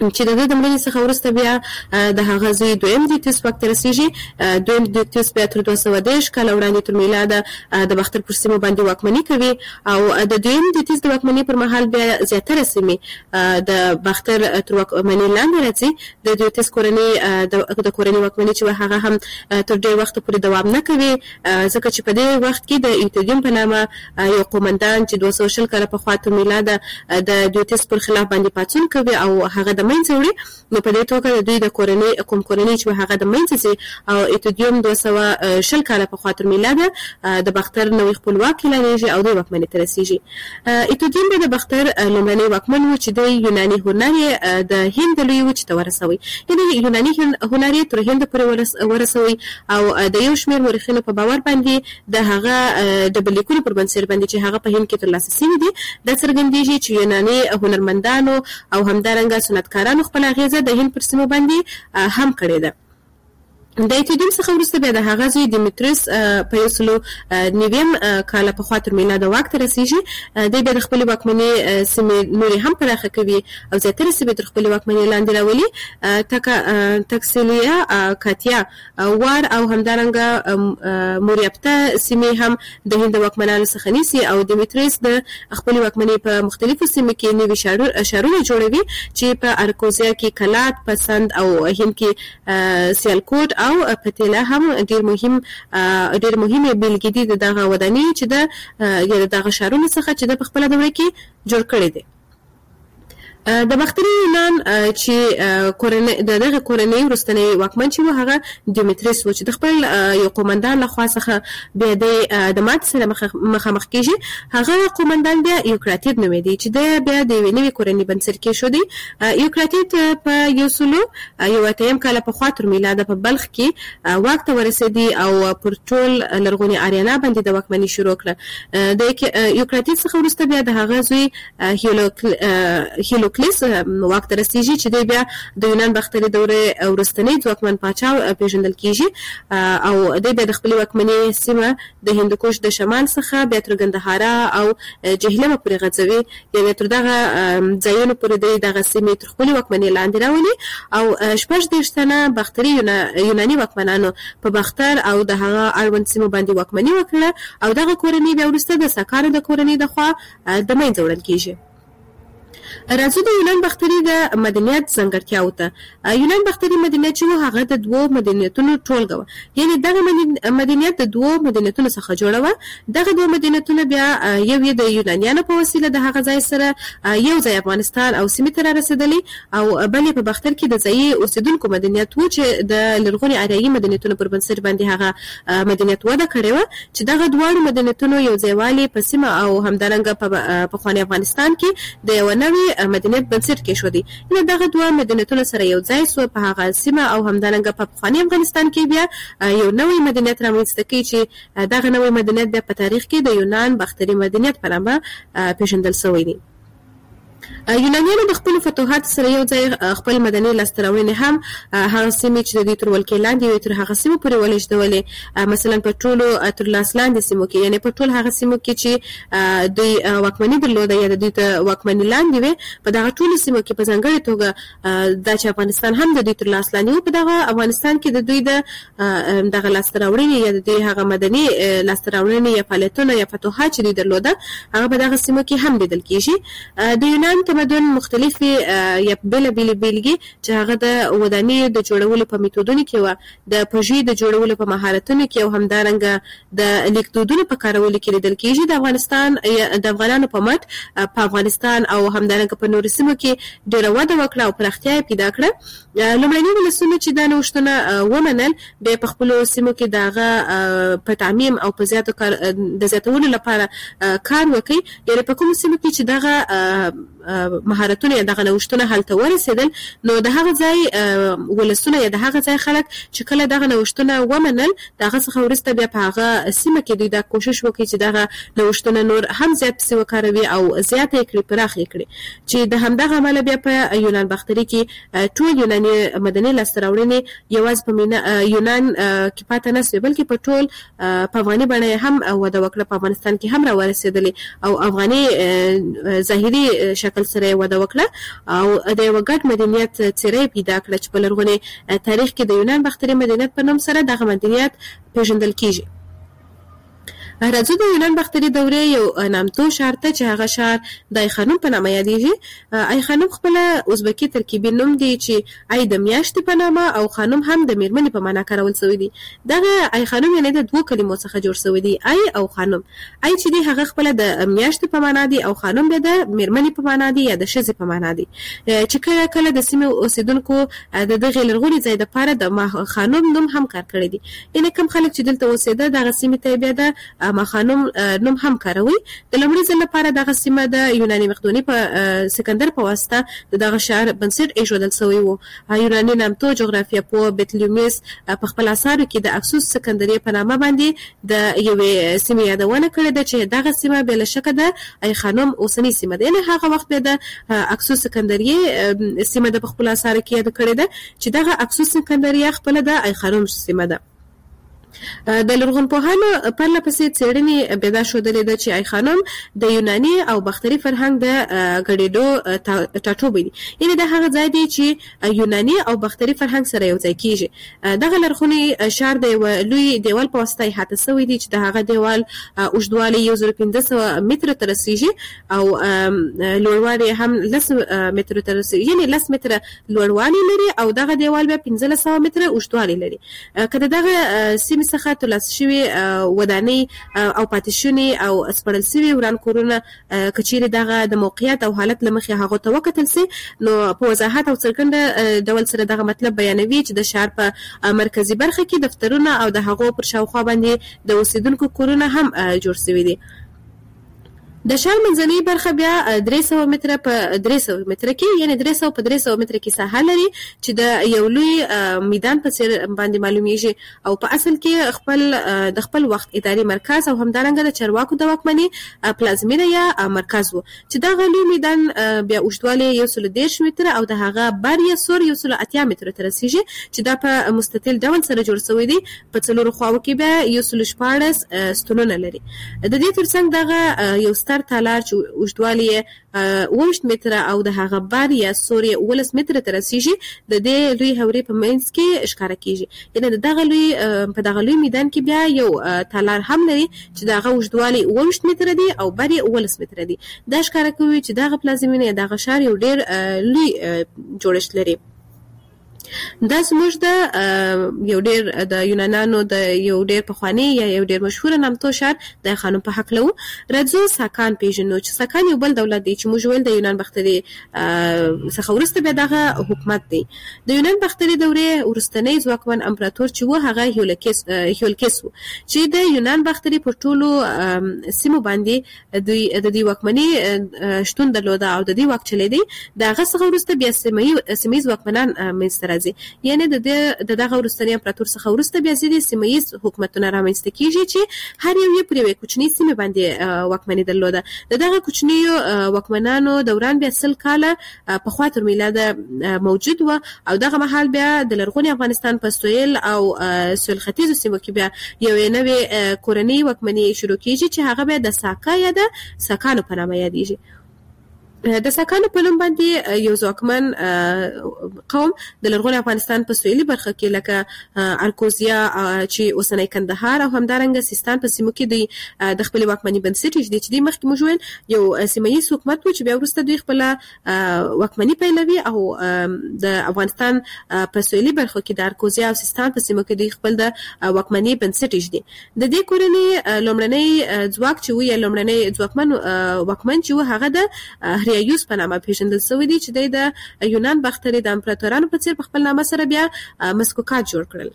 چې د مړینې څخه وروسته بیا د هغه زوی دویم دیوتیس واک ته رسیږي. دویم دیوتیس بیا تر 210 کال وړاندې تر میلاد د باختر پر سیمو باندې واکمني کوي او د دویم دیوتیس د واکمنۍ پر مهال بیا زیاتره سیمې د باختر تر واکمنۍ لاندې راځي. د دیوتیس کورنۍ د کورنۍ واکمنۍ چې هغه هم تر ډېر وخت پورې دوام نه کوي ځکه چې په دې وخت کې د ایتودیم په نامه یو قومندان چې 220 کال په خوا تر میلاد د دیوتیس پر خلاف باندې پاڅون کوي او هغه د منځ وړي. نو په دې توګه د دوی د کورنۍ چې هغه د منځ سي او ایتودیم 220 کال په خوا تر میلاد د باختر نوې خپلواکي اعلانېږي او د واکمنۍ ته رسیږي. ایتودیم د باختر لومړنی واکمن و چې د یوناني هنر د هند لوی وچ ته ورسوي، یعنی یوناني هنر تر هند پورې ورسوي او د یو شمېر مورخینو په باور باندې د هغه د بلیکونو پر بنسټ باندې چې هغه په هند کې ترلاسه شوي دي د څرګندېږي چې یوناني هنرمندانو او همدارنګه صنعتکارانو خپل اغیزه د هند پر سیمو باندې هم کړې ده. د ایتودیم څخه وروسته بیا د هغه زوی دیمیتریوس په 109 کال په خوا تر میلاد واک ته رسیږي. د بیا د خپل واکمنۍ سیمې نورې هم پراخه کوي او زیاتره سیمې تر خپل واکمنۍ لاندې راولي. تکسیلیا، کاتیا، وار او همدارنګه موریاپتا سیمې هم د هند واکمنانو څخه نیسي او دیمیتریوس د خپل واکمنۍ په مختلفو سیمو کې نوي ښارونه جوړوي چې په ارکوزیا کې کلات، پسند او هند کې سیالکوټ او پتیلا هم ډیر مهمه بیلګې دي د دغه ودانۍ چې د دغه ښارونو څخه چې د خپل دوره کې جوړ کړي دي. د باختري یونان چې دغه کورنۍ وروستنی واکمن چې و هغه دیمیتریوس و چې د خپل یو قومندان له خوا څخه بیا د ماتې سره مخامخ کیږي. هغه قومندان بیا یوکراتید نومیده چې بیا د یوې نوې کورنۍ بنسټ کېښودی. یوکراتید په 108 کال په خوا تر میلاد په بلخ کې واک ته ورسېدی او پر ټول لرغوني آریانا باندې د واکمنۍ شروع کړه. د یوکراتید څخه وروسته بیا د هغه زوی هیلوکلیس واک ته رسیږي چې دی بیا د یونان باختري دورې وروستنی ځواکمن پاچا پیژندل کیږي او دی بیا د خپل واکمنۍ سیمه د هندوکش د شمال څخه بیا تر ګندهارا او جهلم پورې غځوي، یعنې تر دغه ځایونو پورې دی دغه سیمې تر خپل واکمنۍ لاندې راولي او 18 تنه باختري یوناني واکمنانو په باختر او د هغه اړوند سیمو باندې واکمني وکړه او دغه کورنۍ بیا وروسته د ساکانو د کورنۍ د خوا د منځه وړل کیږي. راځو د یونان باختري د مدنیت ځانګړتیاو ته. یونان باختري مدنیت چې و هغه د دوو مدنیتونو ټولګه وه، یعنې دغه مدنیت د دوو مدنیتونو څخه جوړه وه. دغه دوه مدنیتونه بیا یو یې د یونانیانو په وسیله د هغه ځای سره یو ځای افغانستان او سیمې ته رارسېدلی او بل یې په باختر کې د ځایي اوسېدونکو مدنیت و چې د لرغوني آریایي مدنیتونو پر بنسټ باندې هغه مدنیت وده کړې وه چې دغه دواړو مدنیتونو یو ځایوالی په سیمه او همدارنګه په پخواني افغانستان کې د یوه نوې مدنیت بنسټ کېښودی. نو دغه دوه مدنیتونه سره یو ځای سو په هغه سیمه او همدارنګه په پخواني افغانستان کې بیا یو نوې مدنیت رامنځته کوي چې دغه نوې مدنیت بیا په تاریخ کې د یونان باختري مدنیت په نامه پیژندل شوی دی. یونانیانو د خپل فتوحات سره یو ځای خپل مدني لاسته راوړنې هم هغه سیمې چې د دوی تر ولکې لاندې وي تر هغه سیمو پورې ولېږدولې. مثلا په ټولو تر لاس لاندې سیمو کې، یعنې په ټول هغه سیمو کې چې دوی واکمني درلوده یا د دوی ته واکمني لاندې وي په دغه ټولو سیمو کې په ځانګړې توګه دا چې افغانستان هم د دوی تر لاس لاندې و په دغه افغانستان کې د دوی دغه لاسته راوړنې یا د دوی هغه مدني لاسته راوړنې یا فعالیتونه یا فتوحات چې دوی درلوده هغه په دغه سیمو کې هم لیدل کېږي. د یونان تمدن مختلفې یا بېلابېلې بېلګې چې هغه د ودانیو د جوړولو په میتودونو کې وه، د پژې د جوړولو په مهارتونو کې او همدارنګه د لیکدودونو په کارولو کې لیدل کېږي. د افغانانو په مټ په افغانستان او همدارنګه په نورو سیمو کې ډېره وده وکړه او پراختیا یې پیدا کړه. لومړني ولسونه چې دا نوښتونه ومنل بیا په خپلو سیمو کې د هغه په تعمیم او په د زیاتولو لپاره کار وکړي، یعنې په کومو سیمو کې چې دغه مهارتونه یا دغه نوښتونه هلته ورسېدل نو د هغه ځای ولسونه یا د هغه ځای خلک چې کله دغه نوښتونه ومنل د هغه څخه وروسته بیا په هغه سیمه کې دوی دا کوشش وکړي چې دغه نوښتونه نور هم زیات پسې وکاروي او زیاته یې کړي، پراخ یې کړي چې د همدغه امله بیا په یونان باختري کې ټول یوناني مدني لاسته راوړنې یوازې په یونان کې پاتې نه سوې بلکې په ټول په افغاني بڼه هم وده وکړه، په افغانستان کې هم راورسېدلې او افغاني ظاهري شکل ورسره وده وکړه او د یو ګډ مدنیت څیره پیدا کړه چې په لرغوني تاریخ کې د یونان باختري مدنیت په نوم سره دغه مدنیت پیژندل کیږي. راځو د یونان باختري دورې یو نامتو ښار ته چې هغه ښار د ایخانوم په نامه یادېږي. ایخانوم خپله ازبکي ترکیبي نوم دی چې ای د میاشتې په نامه او خانوم هم د میرمنې په معنا کارول شوی دی. دغه ایخانوم یعنې د دوو کلمو څخه جوړ شوی دی، ای او خانوم. ای چې دی هغه خپله د میاشتې په معنا دی او خانوم بیا د میرمنې په معنا دی یا د ښځې په معنا دی. چې کله کله د سیمې اوسیدونکو د دغې لرغوني ځای دپاره د خانوم نوم هم کار کړی دی. یعنې کوم خلک چې دلته اوسېده دغه سیمې ته بیا د مخانوم نوم هم کاروي. د لومړي ځل لپاره دغه سیمه د یوناني مقدوني په سکندر په واسطه د دغه ښار بنسټ ایښودل شوی و. یوناني نامتو جغرافیه پوه بطلیموس په خپل اثارو کې د اکسوس سکندریه په نامه باندې د یوې سیمې یادونه کړې ده چې دغه سیمه بې له شکه د ایخانوم اوسنۍ سیمه ده. یعنې هغه وخت بیا د اکسوس سکندریه سیمه د په خپل اثارو کې یاد کړې ده چې دغه اکسوس سکندریه خپله د ایخانوم سیمه ده. د لرغونپوهانو پرله پسې څېړنې پیدا ښودلې ده چې ایخانوم د یوناني او باختري فرهنګ د ګډېدو ټاټوبی دی. یعنې دا هغه ځای دی چې یوناني او باختري فرهنګ سره یو ځای کیږي. دغه لرغونی ښار د یوه لوی دیوال په واسطه احاطه شوی دی چې د هغه دیوال اوږدوالی 1500 مترو ته رسیږي او لوړوالی هم 10 مترو ته رسیږي، یعنې 10 متره لوړوالی لري او دغه دیوال بیا 1500 متره اوږدوالی لري. که د دغه سیمې څخه ترلاسه شوي ودانۍ او پاتې شونې او سپړل شوي وران کورونه که چیرې دغه د موقعیت او حالت له مخې هغو ته وکتل سي نو په وضاحت او څرګنده ډول سره دغه مطلب بیانوي چې د ښار په مرکزي برخه کې دفترونه او د هغو پر شاوخوا باندې د اوسیدونکو کورونه هم جوړ شوي دي. د ښار منځنۍ برخه بیا 300 متره په 300 متره کې، یعنې 300 په 300 متره کې ساحه لري چې د یو لوی میدان په څیر باندې معلومیږي او په اصل کې د خپل وخت اداري مرکز او همدارنګه د چارواکو د واکمنۍ پلازمینه یا مرکز و چې دغه لوی میدان بیا اوږدوالی 130 متره او د هغه بر یا سور 180 متره ته رسیږي چې دا په مستطیل ډول سره جوړ شوی دی. په څلورو خواو کې بیا 114 ستونونه لري. د دې ترڅنګ دغه یو تالار چې اوږدوالی یې 20 متره او د هغه بر یا سور 18 متره ته رسیږي د دې لوی هورې په منځ کې ښکاره کیږي. یعنې په دغه لوی میدان کې بیا یو تالار هم لري چې دغه اوږدوالی 20 متره دی او بر یې 18 متره دی. دا ښکاره کوي چې دغه پلازمینه دغه ښار یو ډېر لوی جوړښت لري. دا زموږ د یو ډېر د یونانانو د یو ډېر پخوانی یا یو ډېر مشهور نامتو ښار د خانوم په حق لو. راځو ساکان پیژنو چې ساکان یو بل دولت دی چې موږ ویل د یونان باختري څخه وروسته بیا دغه حکومت دی. د یونان باختري دورې وروستنی ځواکمن امپراتور چې و هغه هیولکس و چې د یونان باختري پر ټولو سیمو باندې د دې واکمنۍ شتون درلوده او د دې واک چلیدی. د هغه څخه وروسته بیا سیمهییز واکمنان منځته راځي. یعنې د دغه وروستني امپراتور څخه وروسته بیا ځینې سیمهییز حکومتونه رامنځته کیږي چې هر یو یې پر یوې کوچنۍ سیمې باندې واکمني درلوده. د دغه کوچنیو واکمنانو دوران بیا 100 کاله پخوا تر میلاده موجود و او دغه مهال بیا د لرغوني افغانستان په سویل او سویل ختیځو سیمو کې بیا یوې نوې کورنۍ واکمني شروع کیږي چې هغه بیا د ساکا یا د ساکانو په نامه یادیږي. د ساکانو په نوم باندې یو ځواکمن قوم د لرغوني افغانستان په سویلي برخه کې لکه ارکوزیا چې اوسنی کندهار او همدارنګه سیستان په سیمو کې د خپل واکمنۍ بنسټ ایښودي چې د مخکې موږ ویل یو سیمهییز حکومت و چې بیا وروسته دوی خپل واکمنۍ پیلوي او د افغانستان په سویلي برخه کې د ارکوزیا او سیستان په سیمو کې دوی خپل د واکمنۍ بنسټ ایښودي. د دې کورنۍ لومړنی ځواک چې و یا لومړنی ځواکمن واکمن چې و هغه د هریایوس په نامه پیژندل شوی دی چې د یونان باختري د امپراتورانو په څیر په خپل نامه سره بیا مسکوکات جوړ کړل.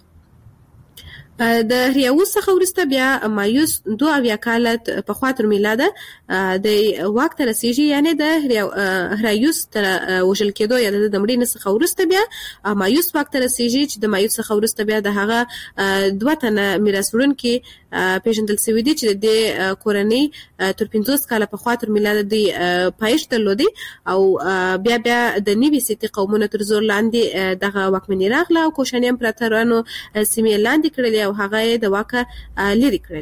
د هریایوس څخه وروسته بیا مایوس 2 کاله پخوا تر میلاده د واک ته رسیږي. یعنې د هریایوس تر وژل کېدو یا د مړینې څخه وروسته بیا مایوس واک ته رسیږي چې د مایوس څخه وروسته بیا د هغه 2 تنه میراث وړونکي پیژندل شوي دي چې د کورنۍ تر 50 کاله پخوا تر میلاده د پایښت درلودي او بیا د نوي سیتي قومونو تر زور لاندې دغه واکمني راغله او کوشاني امپراتورانو سیمې لاندې کړلې او هغه د واکه لرې کړلې.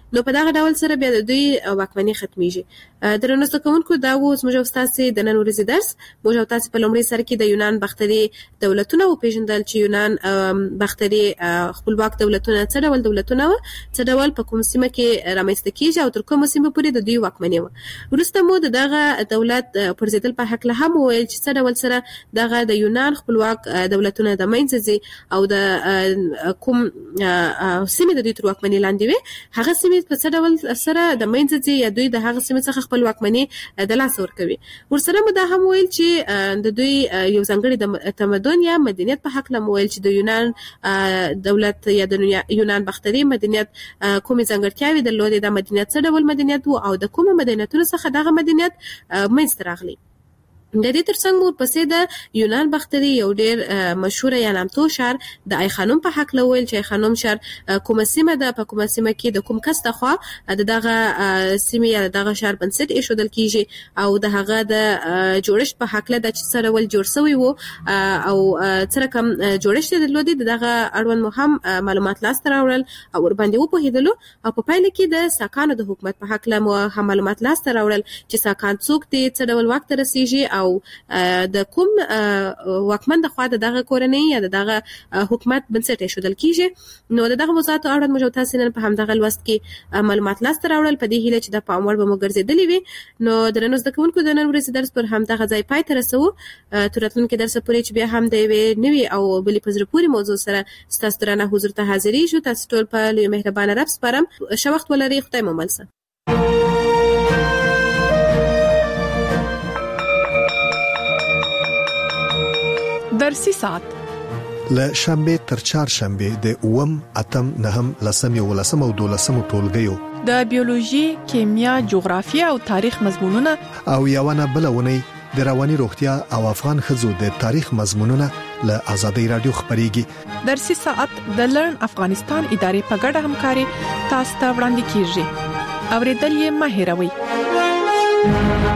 نو په دغه ډول سره بیا د دوی واکمنۍ ختمیږي. درنو زده کوونکو دا اوس موږ تاسو د نن ورځې درس موږ تاسو په لومړي سر کې د یونان باختري دولتونه او پیژندل چې یونان باختري خپلواک دولتونه څه ډول دولتونه و څه ډول په کوم سیمه کې رامنځته کیږي او تر کومه سیمه پورې د دوی واکمنۍ و. وروسته مو دغه دولت پرځیدل په حق له هم ویل چې څه ډول سره دغه د یونان خپلواک دولتونه د منځ او د کوم سیمه د دوی تر واکمنۍ لاندې وي هغه سیمه په څه ډول سره د منځ یا دوی د هغه سیمه څخه خپل واکمنۍ د لاس ورکوي. ورسره مو دا هم ویل چې د دوی یو ځانګړي د تمدن یا مدنیت په حق لمویل چې د یونان دولت یا د یونان باختري مدنیت کومې ځانګړتیاوې درلودې د مدنیت څه ډول مدنیت وو او د کومه مدنیتونو څخه دغه مدنیت منځته راغلی. د دې ترڅنګ مو پسې د یونان باختري یو ډیر مشهور یا نامتو شعر د آی خانم په حق لویل چې خانم شعر کومه سیمه ده په کومه سیمه کې د کوم کس ته خو دغه سیمه یا دغه شعر بنسټ ایښودل کیږي او د هغه د جوړښت په حق له د چې سره ول جوړ شوی وو او سره کوم جوړښت درلودي دغه اړوند مهم معلومات لاس تر راوړل او ور باندې و په هیدلو او په پایله کې د ساکانو د حکومت په حق له مهم معلومات لاس تر راوړل چې ساکان څوک دي څه ډول وخت رسیږي او د کوم واکمن د خوا دغه کورنۍ یا دغه حکومت بنسټ ایښودل کیږي. نو دغه موضوعات اړوند موږ تاسو نن په همدغه لوست کې معلومات لاس تر راوړل په دې هیله چې د پام وړ به مو ګرځېدلې وي. نو درنو زده کوونکو د نن ورځې درس پر همدغه ځای پای ته رسو. تر راتلونکي درس پورې چې بیا هم د یوې نوې او بلې په زړه پورې موضوع سره ستاسو درانه حضور ته حاضرېږو. تاسو ټول په لوی مهربانه رب سپارم. ښه وخت ولرئ. خدای مو مل شه. درسي ساعت له شنبه تر چهارشنبه د اوم اتم نهم لسم یو لسم او دولسم ټولګیو د بیولوژي، کیمیا، جغرافیه او تاریخ مضمونونه او یوونه بلونه د رواني روغتیا او افغان خزو د تاریخ مضمونونه له آزادۍ رادیو خبريږي. درسي ساعت د لرن افغانستان ادارې په ګډه همکاري تاسو ته وړاندې کیږي. اوریدل یې مه هېروئ.